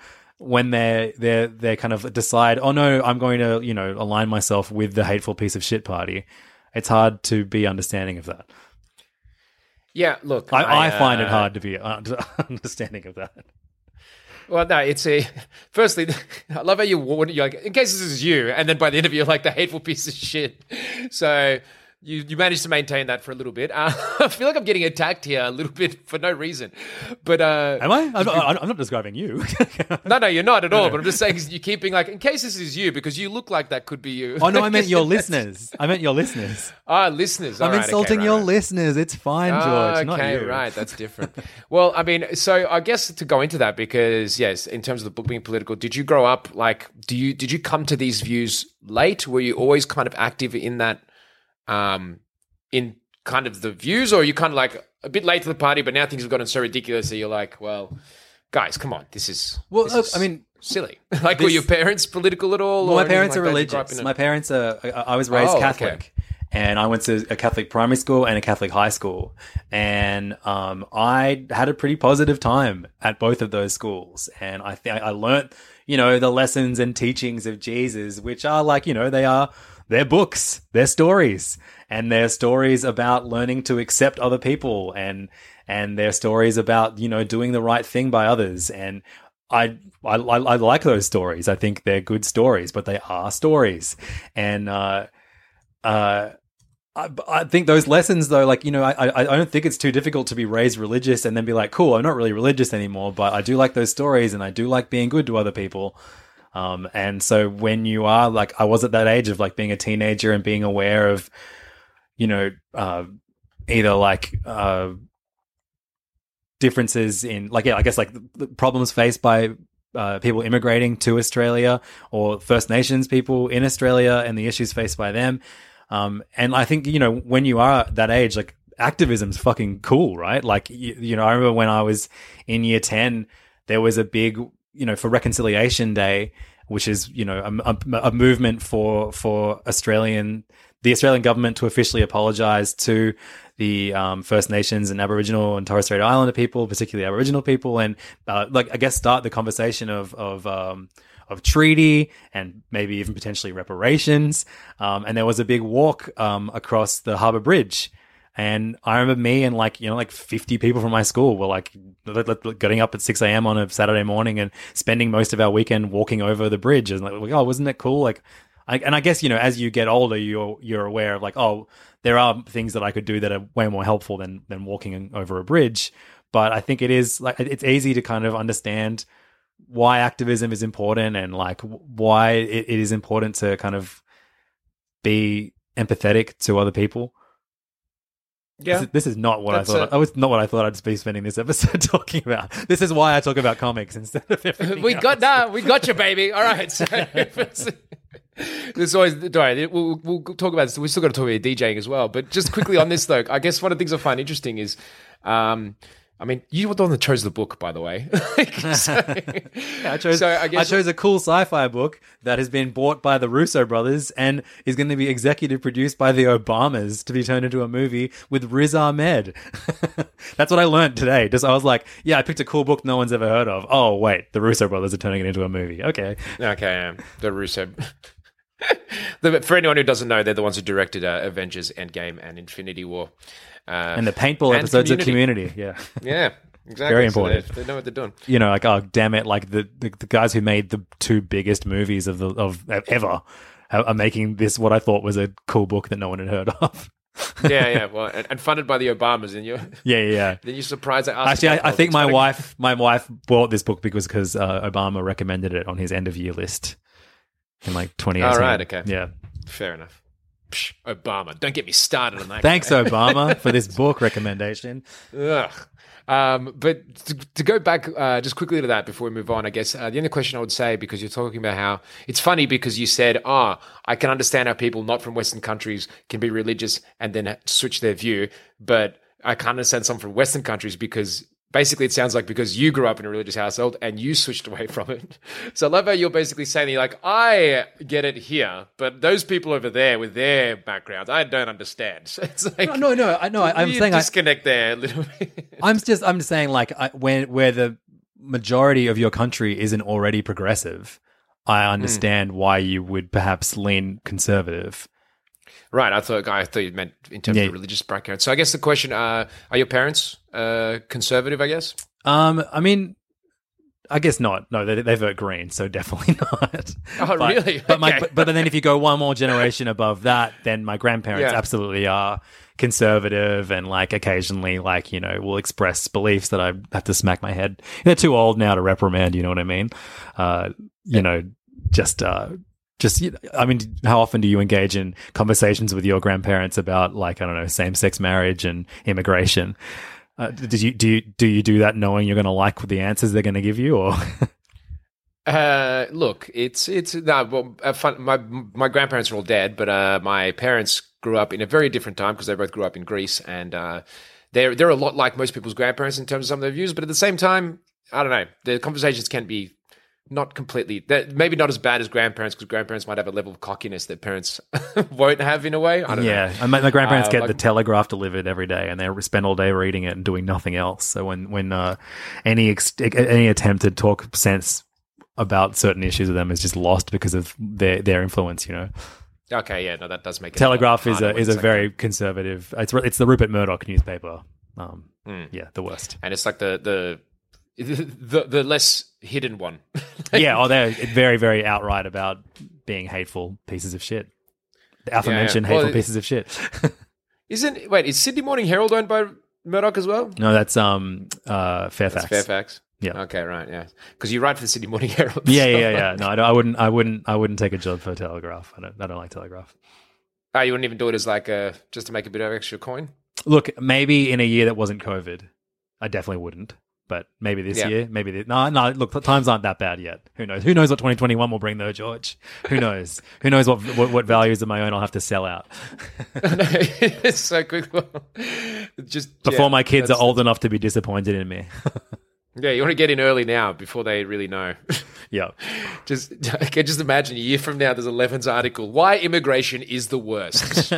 kind of decide, oh no, I'm going to align myself with the hateful piece of shit party, it's hard to be understanding of that. Yeah, look, I find it hard to be understanding of that. Well, no, it's firstly, I love how you're like, in case this is you, and then by the end of it, you're like the hateful piece of shit. So you managed to maintain that for a little bit. I feel like I'm getting attacked here a little bit for no reason. But am I? I'm not describing you. No, you're not at all. But I'm just saying you're keeping like, in case this is you, because you look like that could be you. Oh no, I meant your listeners. I meant your listeners. Listeners. I'm insulting your listeners. It's fine, George. Not you. Right. That's different. Well, I mean, so I guess to go into that, because yes, in terms of the book being political, did you grow up like? Did you come to these views late? Were you always kind of active in that? In kind of the views, or are you kind of like a bit late to the party, but now things have gotten so ridiculous that you're like, well, guys, come on, this is silly. Like, were your parents political at all? Well, my parents are religious. My parents are. I was raised Catholic, and I went to a Catholic primary school and a Catholic high school, and I had a pretty positive time at both of those schools, and I think I learnt, the lessons and teachings of Jesus, which are like, they're books, they're stories, and they're stories about learning to accept other people, and they're stories about, doing the right thing by others. And I like those stories. I think they're good stories, but they are stories. And I think those lessons, though, like, I don't think it's too difficult to be raised religious and then be like, cool, I'm not really religious anymore, but I do like those stories and I do like being good to other people. And so when you are like, I was at that age of like being a teenager and being aware of, either like, differences in like, I guess like the problems faced by, people immigrating to Australia, or First Nations people in Australia and the issues faced by them. And I think, when you are that age, like activism's fucking cool, right? Like, I remember when I was in year 10, there was a big, for Reconciliation Day, which is, a movement for the Australian government to officially apologise to the First Nations and Aboriginal and Torres Strait Islander people, particularly Aboriginal people, and I guess start the conversation of treaty and maybe even potentially reparations. And there was a big walk across the Harbour Bridge. And I remember me and like 50 people from my school were like getting up at 6 a.m. on a Saturday morning and spending most of our weekend walking over the bridge. And like, oh, wasn't it cool? Like, I guess, as you get older, you're aware of like, oh, there are things that I could do that are way more helpful than walking over a bridge. But I think it is like, it's easy to kind of understand why activism is important and like why it is important to kind of be empathetic to other people. Yeah, this is not what I thought. That was not what I thought I'd be spending this episode talking about. This is why I talk about comics instead of everything. We got you, baby. All right. So, there's always we'll talk about this. We still got to talk about DJing as well. But just quickly on this though, I guess one of the things I find interesting is, I mean, you were the one that chose the book, by the way. I chose a cool sci-fi book that has been bought by the Russo brothers and is going to be executive produced by the Obamas to be turned into a movie with Riz Ahmed. That's what I learned today. I was like, yeah, I picked a cool book no one's ever heard of. Oh, wait, the Russo brothers are turning it into a movie. Okay, the Russo. For anyone who doesn't know, they're the ones who directed Avengers Endgame and Infinity War. And the paintball episodes of Community. Yeah. Yeah, exactly. Very important. So they know what they're doing. Like, oh, damn it. Like the guys who made the two biggest movies of ever are making this, what I thought was a cool book that no one had heard of. Yeah. Well, and funded by the Obamas, and you. Yeah. Then you're surprised I asked. Actually, I think my wife bought this book because Obama recommended it on his end of year list in like 2018. All right. Okay. Yeah. Fair enough. Psh, Obama. Don't get me started on that. Thanks, Obama, for this book recommendation. Ugh. But to go back just quickly to that before we move on, I guess the only question I would say, because you're talking about how it's funny because you said, I can understand how people not from Western countries can be religious and then switch their view, but I can't understand some from Western countries because basically it sounds like because you grew up in a religious household and you switched away from it. So I love how you're basically saying, you're like, I get it here, but those people over there with their backgrounds, I don't understand. So it's like, I'm saying disconnect there a little bit. I'm just saying, like, where the majority of your country isn't already progressive, I understand why you would perhaps lean conservative. Right, I thought you meant in terms of religious background. So I guess the question: are your parents conservative? I guess. I mean, I guess not. No, they vote green, so definitely not. Oh, really? But Okay. but then if you go one more generation above that, then my grandparents absolutely are conservative, and like occasionally, like, you know, will express beliefs that I have to smack my head. They're too old now to reprimand. You know what I mean? You know, just. I mean, how often do you engage in conversations with your grandparents about, like, I don't know, same-sex marriage and immigration? Do you do that knowing you're going to like the answers they're going to give you, or? Look, it's fun. My grandparents are all dead, but my parents grew up in a very different time because they both grew up in Greece, and they're a lot like most people's grandparents in terms of some of their views. But at the same time, I don't know, the conversations can be. Not completely, maybe not as bad as grandparents, because grandparents might have a level of cockiness that parents won't have in a way. I don't know. Yeah, my grandparents get the Telegraph delivered every day, and they spend all day reading it and doing nothing else. So when any attempt to talk sense about certain issues with them is just lost because of their influence, you know. Okay, yeah, no, that does make it. Telegraph is a very conservative. It's the Rupert Murdoch newspaper. Yeah, the worst. And it's like the less hidden one. Yeah, they're very, very outright about being hateful pieces of shit. The aforementioned hateful pieces of shit. Is Sydney Morning Herald owned by Murdoch as well? No, that's Fairfax. That's Fairfax. Yeah. Okay, right. Yeah, because you write for the Sydney Morning Herald. Yeah. No, I wouldn't take a job for Telegraph. I don't like Telegraph. Oh, you wouldn't even do it as like just to make a bit of extra coin? Look, maybe in a year that wasn't COVID, I definitely wouldn't. But maybe this year, no. Look, times aren't that bad yet. Who knows? Who knows what 2021 will bring, though, George? Who knows? Who knows what values of my own I'll have to sell out? It's so quick. Just before my kids are old enough to be disappointed in me. Yeah, you want to get in early now before they really know. Yeah. I can just imagine a year from now, there's a Levins article. Why immigration is the worst.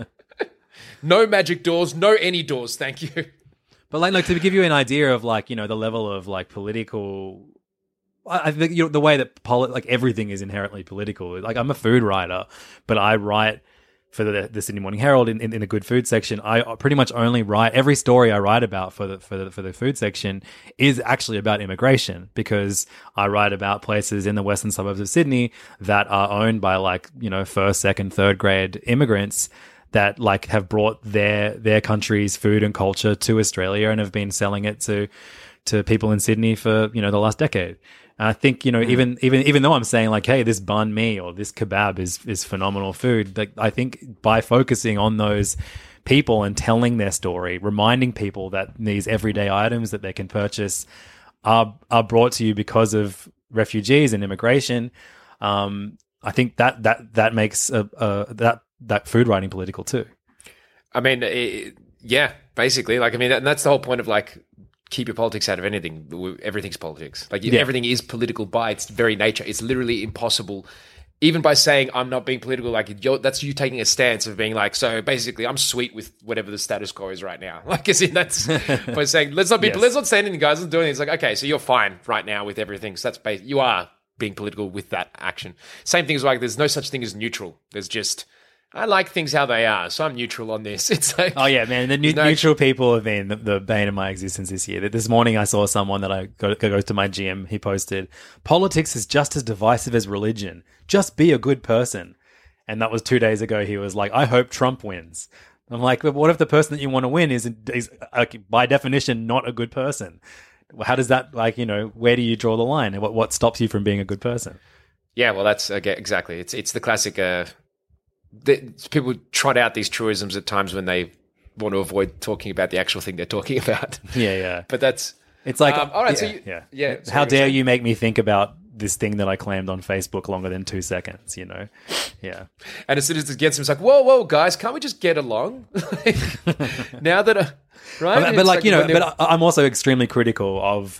No magic doors, no any doors, thank you. But like to give you an idea of, like, you know, the level of like political, I think, you know, the way that like everything is inherently political. Like, I'm a food writer, but I write for the Sydney Morning Herald in the good food section. I pretty much only write, every story I write about for the food section is actually about immigration, because I write about places in the western suburbs of Sydney that are owned by, like, you know, first, second, third grade immigrants that, like, have brought their country's food and culture to Australia and have been selling it to people in Sydney for, you know, the last decade. And I think, you know, even though I'm saying, like, hey, this banh mi or this kebab is phenomenal food, like, I think by focusing on those people and telling their story, reminding people that these everyday items that they can purchase are brought to you because of refugees and immigration, I think that makes that food writing political too. I mean, yeah, basically. Like, I mean, and that's the whole point of, like, keep your politics out of anything. Everything's politics. Like, everything is political by its very nature. It's literally impossible. Even by saying I'm not being political, like, that's you taking a stance of being like, so basically I'm sweet with whatever the status quo is right now. Like, as in, that's by saying let's not say anything, guys. Let's do anything. It's like, okay, so you're fine right now with everything. So that's you are being political with that action. Same thing as, like, there's no such thing as neutral. There's just, I like things how they are, so I'm neutral on this. It's like, oh yeah, man, the neutral people have been the bane of my existence this year. This morning I saw someone that I goes to my gym. He posted, "Politics is just as divisive as religion. Just be a good person." And that was 2 days ago. He was like, "I hope Trump wins." I'm like, but what if the person that you want to win is by definition not a good person? How does that, like, you know, where do you draw the line? What stops you from being a good person? Yeah, well, that's exactly. It's the classic. People trot out these truisms at times when they want to avoid talking about the actual thing they're talking about. Yeah. But it's like, all right. Yeah. How dare you make me think about this thing that I claimed on Facebook longer than 2 seconds, you know? Yeah. And as soon as it gets him, it's like, whoa, guys, can't we just get along? Now that, right? But like, you know, but I'm also extremely critical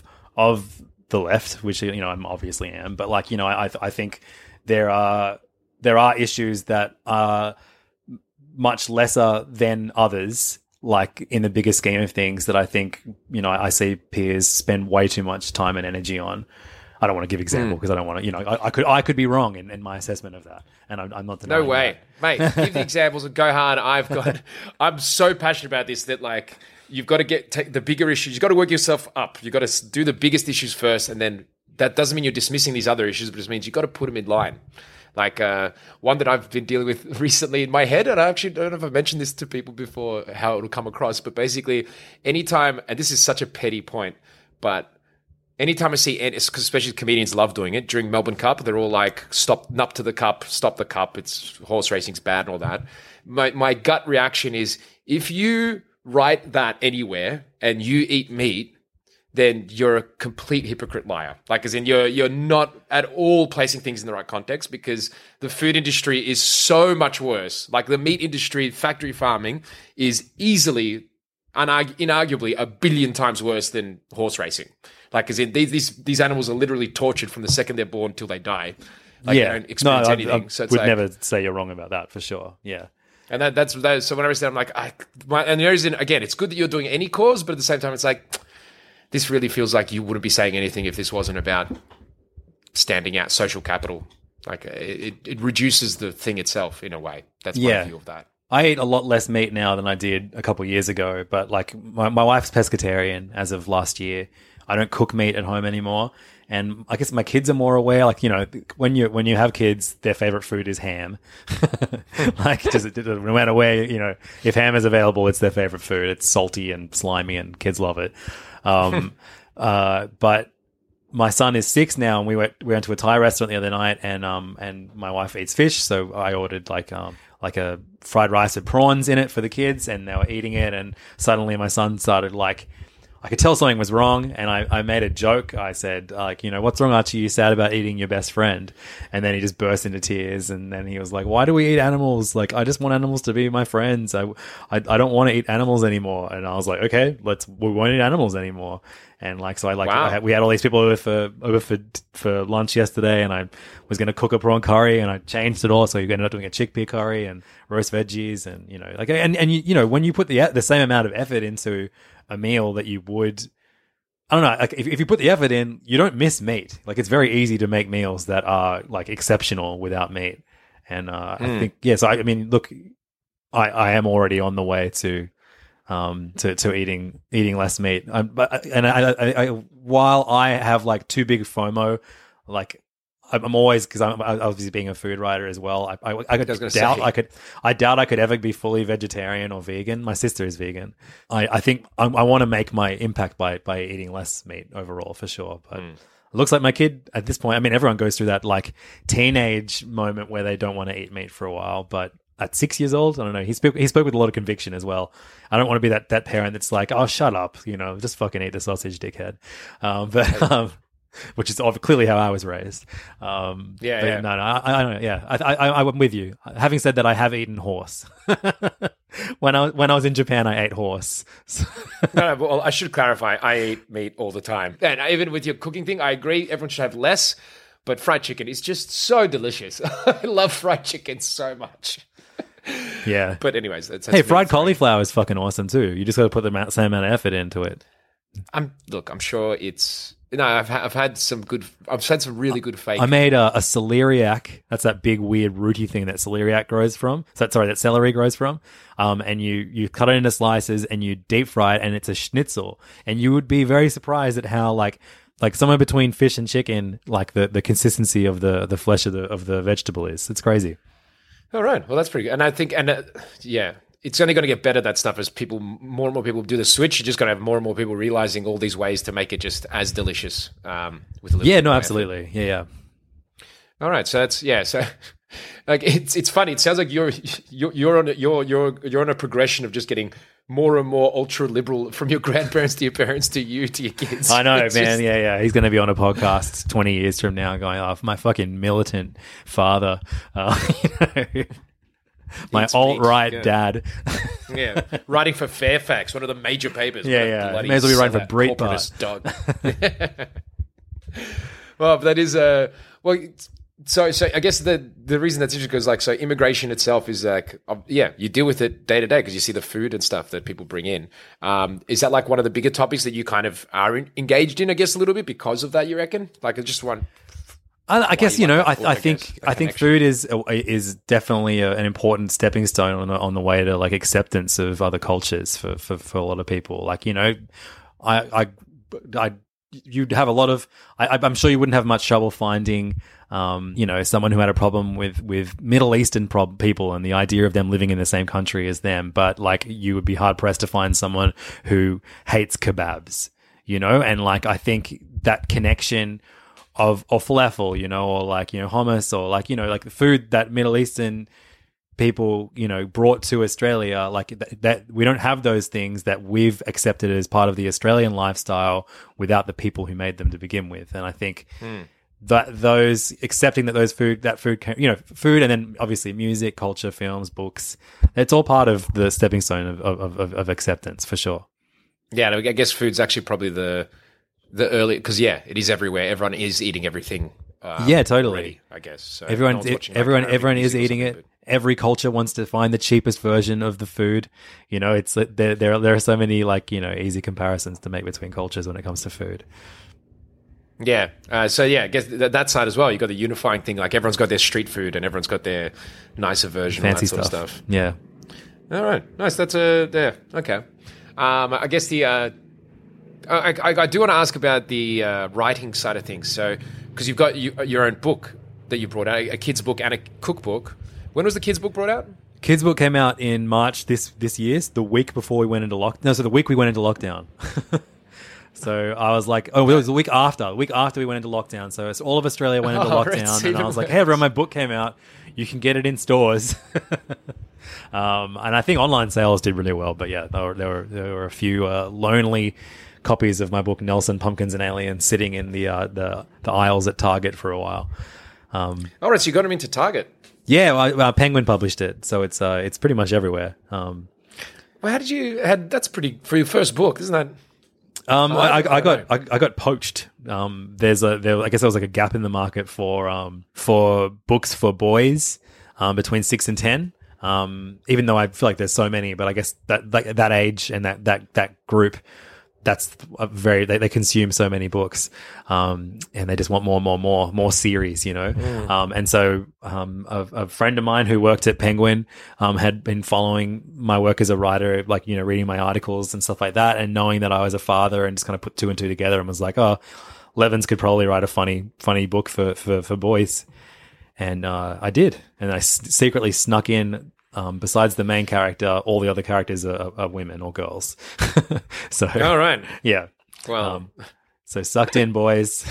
of the left, which, you know, I obviously am. But like, you know, I think there are issues that are much lesser than others, like in the bigger scheme of things, that I think, you know, I see peers spend way too much time and energy on. I don't want to give example because I don't want to, you know, I could be wrong in my assessment of that, and I'm not denying. No way, mate. Give the examples and go hard. I'm so passionate about this that like you've got to take the bigger issues. You've got to work yourself up. You've got to do the biggest issues first, and then that doesn't mean you're dismissing these other issues, but it just means you've got to put them in line. Like one that I've been dealing with recently in my head, and I actually don't know if I've mentioned this to people before, how it'll come across, but basically anytime, and this is such a petty point, but anytime I see, because especially comedians love doing it, during Melbourne Cup, they're all like, stop the cup, it's horse racing's bad and all that. My gut reaction is, if you write that anywhere and you eat meat, then you're a complete hypocrite liar. Like, as in, you're not at all placing things in the right context, because the food industry is so much worse. Like, the meat industry, factory farming, is easily, inarguably, 1 billion times worse than horse racing. Like, as in, these animals are literally tortured from the second they're born till they die. Like, they don't experience anything. I would never say you're wrong about that, for sure. Yeah. And that's so whenever I say, I'm like, and the reason, again, it's good that you're doing any cause, but at the same time, it's like, this really feels like you wouldn't be saying anything if this wasn't about standing out, social capital. Like, it reduces the thing itself in a way. That's my view of that. I eat a lot less meat now than I did a couple of years ago, but like my wife's pescatarian as of last year. I don't cook meat at home anymore. And I guess my kids are more aware. Like, you know, when you have kids, their favorite food is ham. Like, no matter where, you know, if ham is available, it's their favorite food. It's salty and slimy, and kids love it. But my son is 6 now, and we went to a Thai restaurant the other night, and my wife eats fish, so I ordered like a fried rice with prawns in it for the kids, and they were eating it, and suddenly my son started like, I could tell something was wrong, and I made a joke. I said, like, you know, what's wrong, Archie? You sad about eating your best friend? And then he just burst into tears, and then he was like, why do we eat animals? Like, I just want animals to be my friends. I don't want to eat animals anymore. And I was like, okay, we won't eat animals anymore. And like, so we had all these people over for lunch yesterday, and I was going to cook a prawn curry, and I changed it all. So you ended up doing a chickpea curry and roast veggies, and, you know, like, and you know, when you put the same amount of effort into a meal that you would, I don't know, like if you put the effort in, you don't miss meat. Like, it's very easy to make meals that are like exceptional without meat. And I think, so I mean, look, I am already on the way to eating less meat. I while I have like too big FOMO, like I'm always, because I'm obviously being a food writer as well. I doubt I could ever be fully vegetarian or vegan. My sister is vegan. I think I want to make my impact by eating less meat overall, for sure. But it looks like my kid at this point, I mean, everyone goes through that like teenage moment where they don't want to eat meat for a while, but at 6 years old, I don't know. He spoke with a lot of conviction as well. I don't want to be that parent that's like, oh, shut up, you know, just fucking eat the sausage, dickhead. Which is clearly how I was raised. No, I'm with you. Having said that, I have eaten horse. When I was in Japan, I ate horse. No, well, I should clarify. I eat meat all the time. And even with your cooking thing, I agree. Everyone should have less, but fried chicken is just so delicious. I love fried chicken so much. Yeah. But anyways, that's fried cauliflower is fucking awesome too. You just got to put the same amount of effort into it. I'm sure it's. No, I've had some really good fake. I made a celeriac. That's that big weird rooty thing that celeriac grows from. That celery grows from. And you cut it into slices and you deep fry it, and it's a schnitzel. And you would be very surprised at how like somewhere between fish and chicken, like the consistency of the flesh of the vegetable is. It's crazy. All right. Well, that's pretty good. And I think, it's only going to get better, that stuff, as more and more people do the switch. You're just going to have more and more people realizing all these ways to make it just as delicious. With a little absolutely, yeah. All right, so so like it's funny. It sounds like you're on a progression of just getting more and more ultra liberal from your grandparents to your parents to you to your kids. I know, It's man. just- Yeah. He's going to be on a podcast 20 years from now going, oh, my fucking militant father. My It's alt-right meat, yeah. dad. Yeah, writing for Fairfax, one of the major papers. Yeah, What a yeah. bloody May as well be writing for sellout Breitbart. corporatist dog. Well, that is well. So I guess the reason that's interesting is like, so immigration itself is like, you deal with it day to day because you see the food and stuff that people bring in. Is that like one of the bigger topics that you kind of are engaged in? I guess a little bit because of that. You reckon? Like, I just one. I guess, you you know, like that book, I I guess, think that I think connection. food is definitely an important stepping stone on the way to like acceptance of other cultures for a lot of people. Like, you know, you'd have a lot of. I'm sure you wouldn't have much trouble finding, you know, someone who had a problem with Middle Eastern people and the idea of them living in the same country as them. But like, you would be hard pressed to find someone who hates kebabs, you know. And like, I think that connection of falafel, you know, or like, you know, hummus, or like, you know, like the food that Middle Eastern people, you know, brought to Australia, like that we don't have those things that we've accepted as part of the Australian lifestyle without the people who made them to begin with. And I think that those accepting that food, you know, food, and then obviously music, culture, films, books, it's all part of the stepping stone of acceptance for sure. Yeah, and I guess food's actually probably the early, because it is everywhere. Everyone is eating everything. Yeah, totally. Already, I guess so. Everyone No one's watching, like, everyone Arabic is music or eating something, it. Every culture wants to find the cheapest version of the food. You know, it's there are so many, like, you know, easy comparisons to make between cultures when it comes to food. Yeah. So I guess that side as well. You got the unifying thing. Like, everyone's got their street food and everyone's got their nicer version, Fancy and that sort stuff. of stuff. Yeah. All right, nice. That's there. Okay. I guess the I do want to ask about the writing side of things. So, because you've got your own book that you brought out, a kid's book and a cookbook. When was the kids' book brought out? Kids' book came out in March this year, the week before we went into lockdown. No, so the week we went into lockdown. So I was like, it was the week after we went into lockdown. So it's all of Australia went into Right, lockdown, it's and I even was like, worse. hey, everyone, my book came out. You can get it in stores. And I think online sales did really well. But yeah, there were a few lonely copies of my book, Nelson, Pumpkins and Aliens, sitting in the aisles at Target for a while. All right, so you got them into Target. Yeah, well, Penguin published it, so it's pretty much everywhere. Well, how did you? That's pretty for your first book, isn't that? I got poached. I guess there was like a gap in the market for books for boys between 6 and 10. Even though I feel like there's so many, but I guess that age and that group, that's they consume so many books, and they just want more series, you know. And so a friend of mine who worked at Penguin had been following my work as a writer, like, you know, reading my articles and stuff like that, and knowing that I was a father, and just kind of put two and two together and was like, oh, Levins could probably write a funny book for boys. And I did, and I secretly snuck in. Besides the main character, all the other characters are women or girls. So, All right. yeah. Well, So sucked in, boys.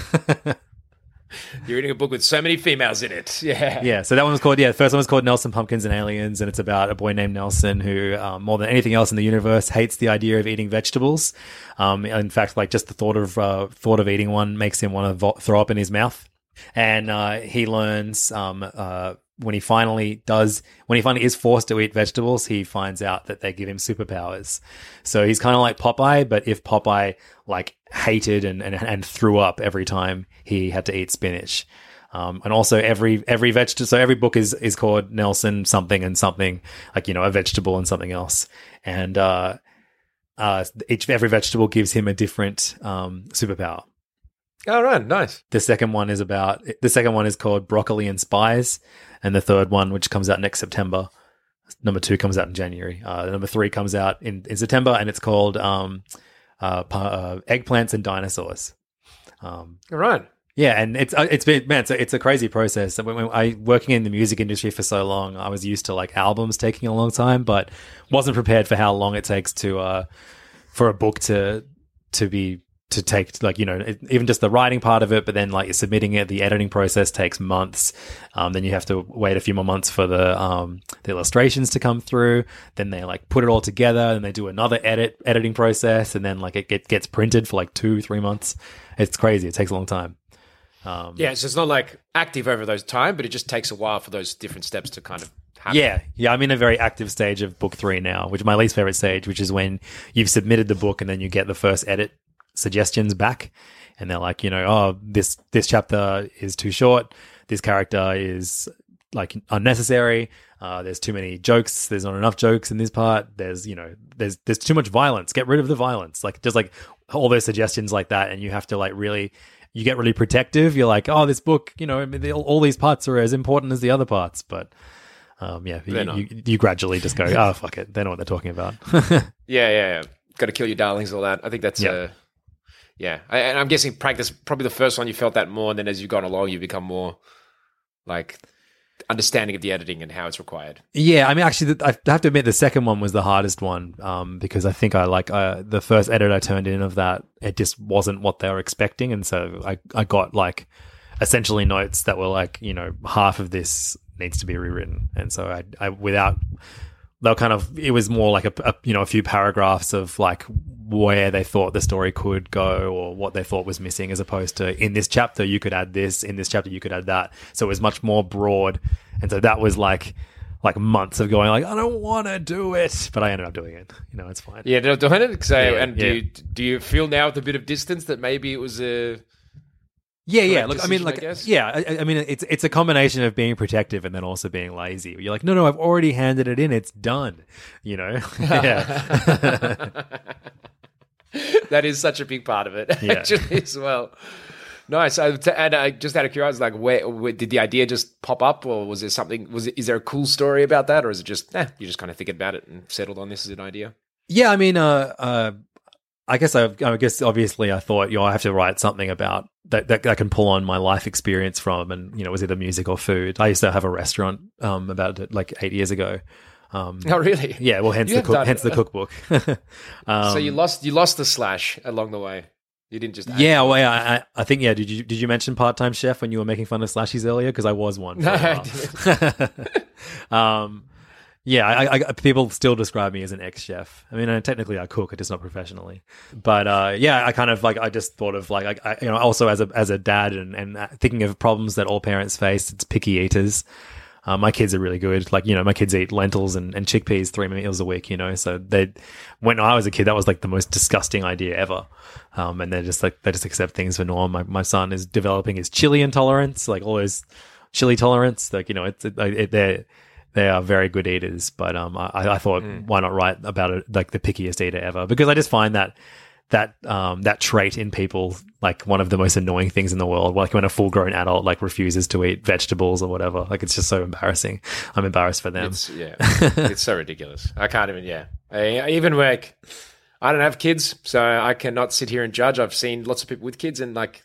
you're reading a book with so many females in it. Yeah. Yeah. So that one was called, the first one was called Nelson, Pumpkins and Aliens, and it's about a boy named Nelson who, more than anything else in the universe, hates the idea of eating vegetables. In fact, like, just the thought of eating one makes him want to throw up in his mouth. And he learns when he finally is forced to eat vegetables, he finds out that they give him superpowers. So he's kind of like Popeye, but if Popeye like hated and threw up every time he had to eat spinach. And also every vegetable, so every book is called Nelson something and something, like, you know, a vegetable and something else. And every vegetable gives him a different superpower. All right. Nice. The second one is called Broccoli and Spies, and the third one, which comes out next September, number 2 comes out in January. Number 3 comes out in September, and it's called Eggplants and Dinosaurs. All right. Yeah, and it's a crazy process. When I working in the music industry for so long, I was used to like albums taking a long time, but wasn't prepared for how long it takes to for a book to be to take, like, you know, even just the writing part of it, but then like you're submitting it, the editing process takes months. Then you have to wait a few more months for the illustrations to come through. Then they like put it all together and they do another editing process. And then like it gets printed for like 2-3 months. It's crazy. It takes a long time. Yeah, so it's not like active over those time, but it just takes a while for those different steps to kind of happen. Yeah. I'm in a very active stage of book 3 now, which is my least favorite stage, which is when you've submitted the book and then you get the first edit suggestions back, and they're like, you know, oh, this chapter is too short, this character is like unnecessary, there's too many jokes, there's not enough jokes in this part, there's, you know, there's too much violence, get rid of the violence, like just like all those suggestions like that. And you have to like really, you get really protective. You're like, oh, this book, you know, all these parts are as important as the other parts, but you gradually just go, oh, fuck it, they know what they're talking about. Yeah. Got to kill your darlings, all that. I think that's and I'm guessing practice, probably the first one you felt that more, and then as you've gone along, you become more like understanding of the editing and how it's required. Yeah, I mean, actually, I have to admit the second one was the hardest one, because I think the first edit I turned in of that, it just wasn't what they were expecting, and so I got like essentially notes that were like, you know, half of this needs to be rewritten, and so I without. They'll kind of, it was more like a few paragraphs of like where they thought the story could go or what they thought was missing, as opposed to in this chapter you could add this, in this chapter you could add that. So it was much more broad, and so that was like months of going like, I don't want to do it, but I ended up doing it. You know, it's fine. Yeah, doing it. So, do you feel now with a bit of distance that maybe it was a Yeah. Look, I mean, I guess? I mean, it's a combination of being protective and then also being lazy. You're like, no, I've already handed it in. It's done. You know? Yeah. That is such a big part of it, actually, as well. Nice. And just out of curiosity, like, where did the idea just pop up, or was there something? Is there a cool story about that, or is it just you just kind of thinking about it and settled on this as an idea? Yeah, I mean, I guess obviously I thought, you know, I have to write something about that I can pull on my life experience from, and, you know, was either music or food. I used to have a restaurant about like 8 years ago. Oh, really? Yeah. Well, hence the cookbook. So you lost the slash along the way. You didn't just I think Did you mention part-time chef when you were making fun of slashies earlier? Because I was one. No, I didn't. I people still describe me as an ex-chef. I mean, technically I cook, just not professionally. But I kind of like, I just thought of like, I you know, also as a dad and thinking of problems that all parents face, it's picky eaters. My kids are really good. Like, you know, my kids eat lentils and chickpeas 3 meals a week, you know. So when I was a kid, that was like the most disgusting idea ever. And they just accept things for norm. My son is developing his chili intolerance, like all his chili tolerance. Like, you know, they are very good eaters, but I thought, why not write about it like the pickiest eater ever? Because I just find that trait in people like one of the most annoying things in the world. Like when a full-grown adult like refuses to eat vegetables or whatever, like it's just so embarrassing. I'm embarrassed for them. It's so ridiculous. I can't even. Even like I don't have kids, so I cannot sit here and judge. I've seen lots of people with kids, and like,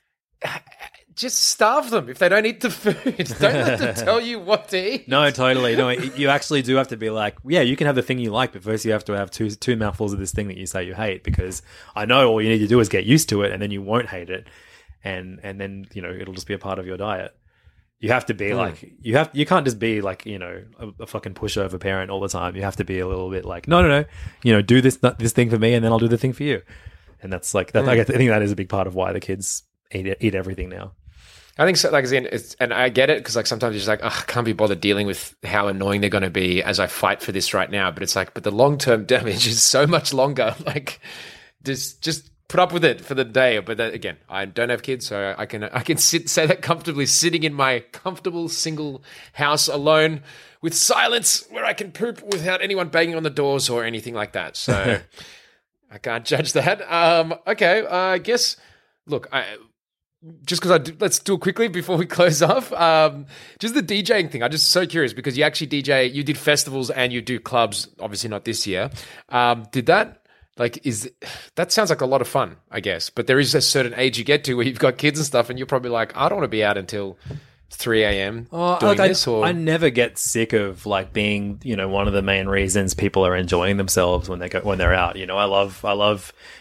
just starve them if they don't eat the food. Don't let them tell you what to eat. No, totally. No, you actually do have to be like, yeah, you can have the thing you like, but first you have to have two mouthfuls of this thing that you say you hate, because I know all you need to do is get used to it, and then you won't hate it, and then, you know, it'll just be a part of your diet. You have to be like, you can't just be like, you know, a fucking pushover parent all the time. You have to be a little bit like, no, you know, do this thing for me, and then I'll do the thing for you. And that's like that. I think that is a big part of why the kids eat everything now. I think so. Like, and I get it, because like sometimes you're just like, I can't be bothered dealing with how annoying they're going to be as I fight for this right now. But it's like, but the long term damage is so much longer. Like, just put up with it for the day. But then, again, I don't have kids, so I can say that comfortably, sitting in my comfortable single house alone with silence, where I can poop without anyone banging on the doors or anything like that. So I can't judge that. Okay, I guess. Look, just because let's do it quickly before we close off. Just the DJing thing. I'm just so curious, because you actually DJ, you did festivals and you do clubs, obviously not this year. Did that, like, that sounds like a lot of fun, I guess. But there is a certain age you get to where you've got kids and stuff, and you're probably like, I don't want to be out until 3 a.m. doing this. Or I never get sick of like being, you know, one of the main reasons people are enjoying themselves when they're out. You know, I love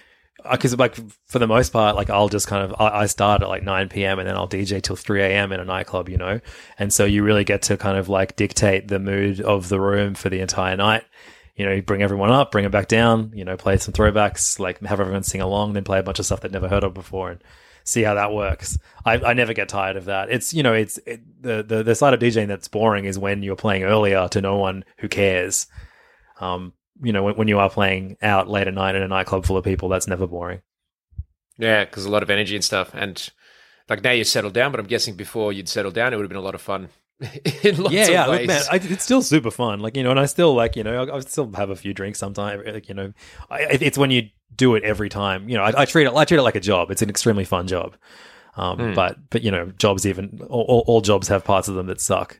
because like for the most part, like I'll just kind of I start at like 9 p.m. and then I'll DJ till 3 a.m. in a nightclub, you know, and so you really get to kind of like dictate the mood of the room for the entire night. You know, you bring everyone up, bring them back down, you know, play some throwbacks, like have everyone sing along, then play a bunch of stuff they'd never heard of before, and see how that works. I never get tired of that. It's, you know, the side of DJing that's boring is when you're playing earlier to no one who cares. You know, when you are playing out late at night in a nightclub full of people, that's never boring. Yeah, because a lot of energy and stuff. And like now you've settled down, but I'm guessing before you'd settled down, it would have been a lot of fun in lots of ways. Look, man, it's still super fun. Like, you know, and I still like, you know, I still have a few drinks sometimes. Like, you know, it's when you do it every time. You know, I treat it like a job. It's an extremely fun job. But you know, jobs even all jobs have parts of them that suck.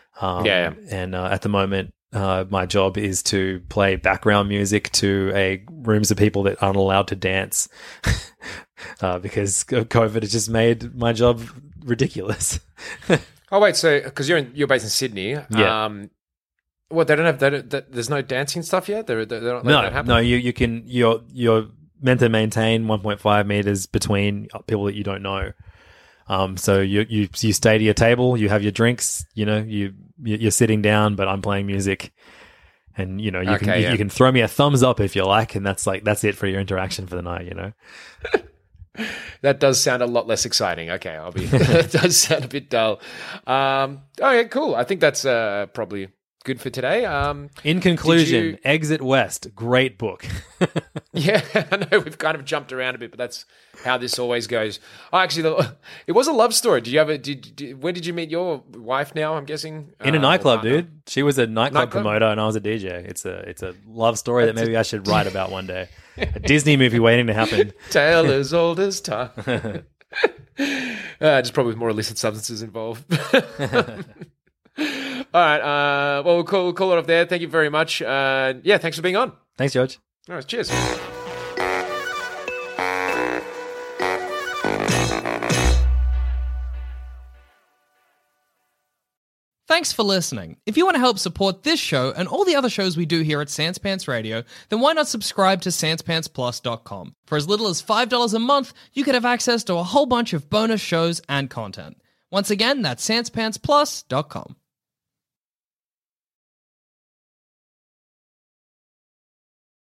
And at the moment, my job is to play background music to rooms of people that aren't allowed to dance because COVID has just made my job ridiculous. Oh wait, so because you're based in Sydney, what they don't have there's no dancing stuff yet. They're not letting that happen? No, you're meant to maintain 1.5 meters between people that you don't know. So you stay to your table, you have your drinks, you know, you're sitting down, but I'm playing music, and you know you can throw me a thumbs up if you like, and that's it for your interaction for the night, you know. That does sound a lot less exciting. Okay, that does sound a bit dull. Yeah, cool. I think that's probably good for today. In conclusion, Exit West, great book. Yeah, I know we've kind of jumped around a bit, but that's how this always goes. Oh, actually, it was a love story. Did you ever? Where did you meet your wife? Now, I'm guessing in a nightclub, dude. She was a nightclub promoter, and I was a DJ. It's a love story that maybe I should write about one day. A Disney movie waiting to happen. Tale as old as time. Just probably with more illicit substances involved. All right. Well, we'll call it off there. Thank you very much. Yeah, thanks for being on. Thanks, George. All right, cheers. Thanks for listening. If you want to help support this show and all the other shows we do here at Sans Pants Radio, then why not subscribe to SansPantsPlus.com? For as little as $5 a month, you could have access to a whole bunch of bonus shows and content. Once again, that's SansPantsPlus.com.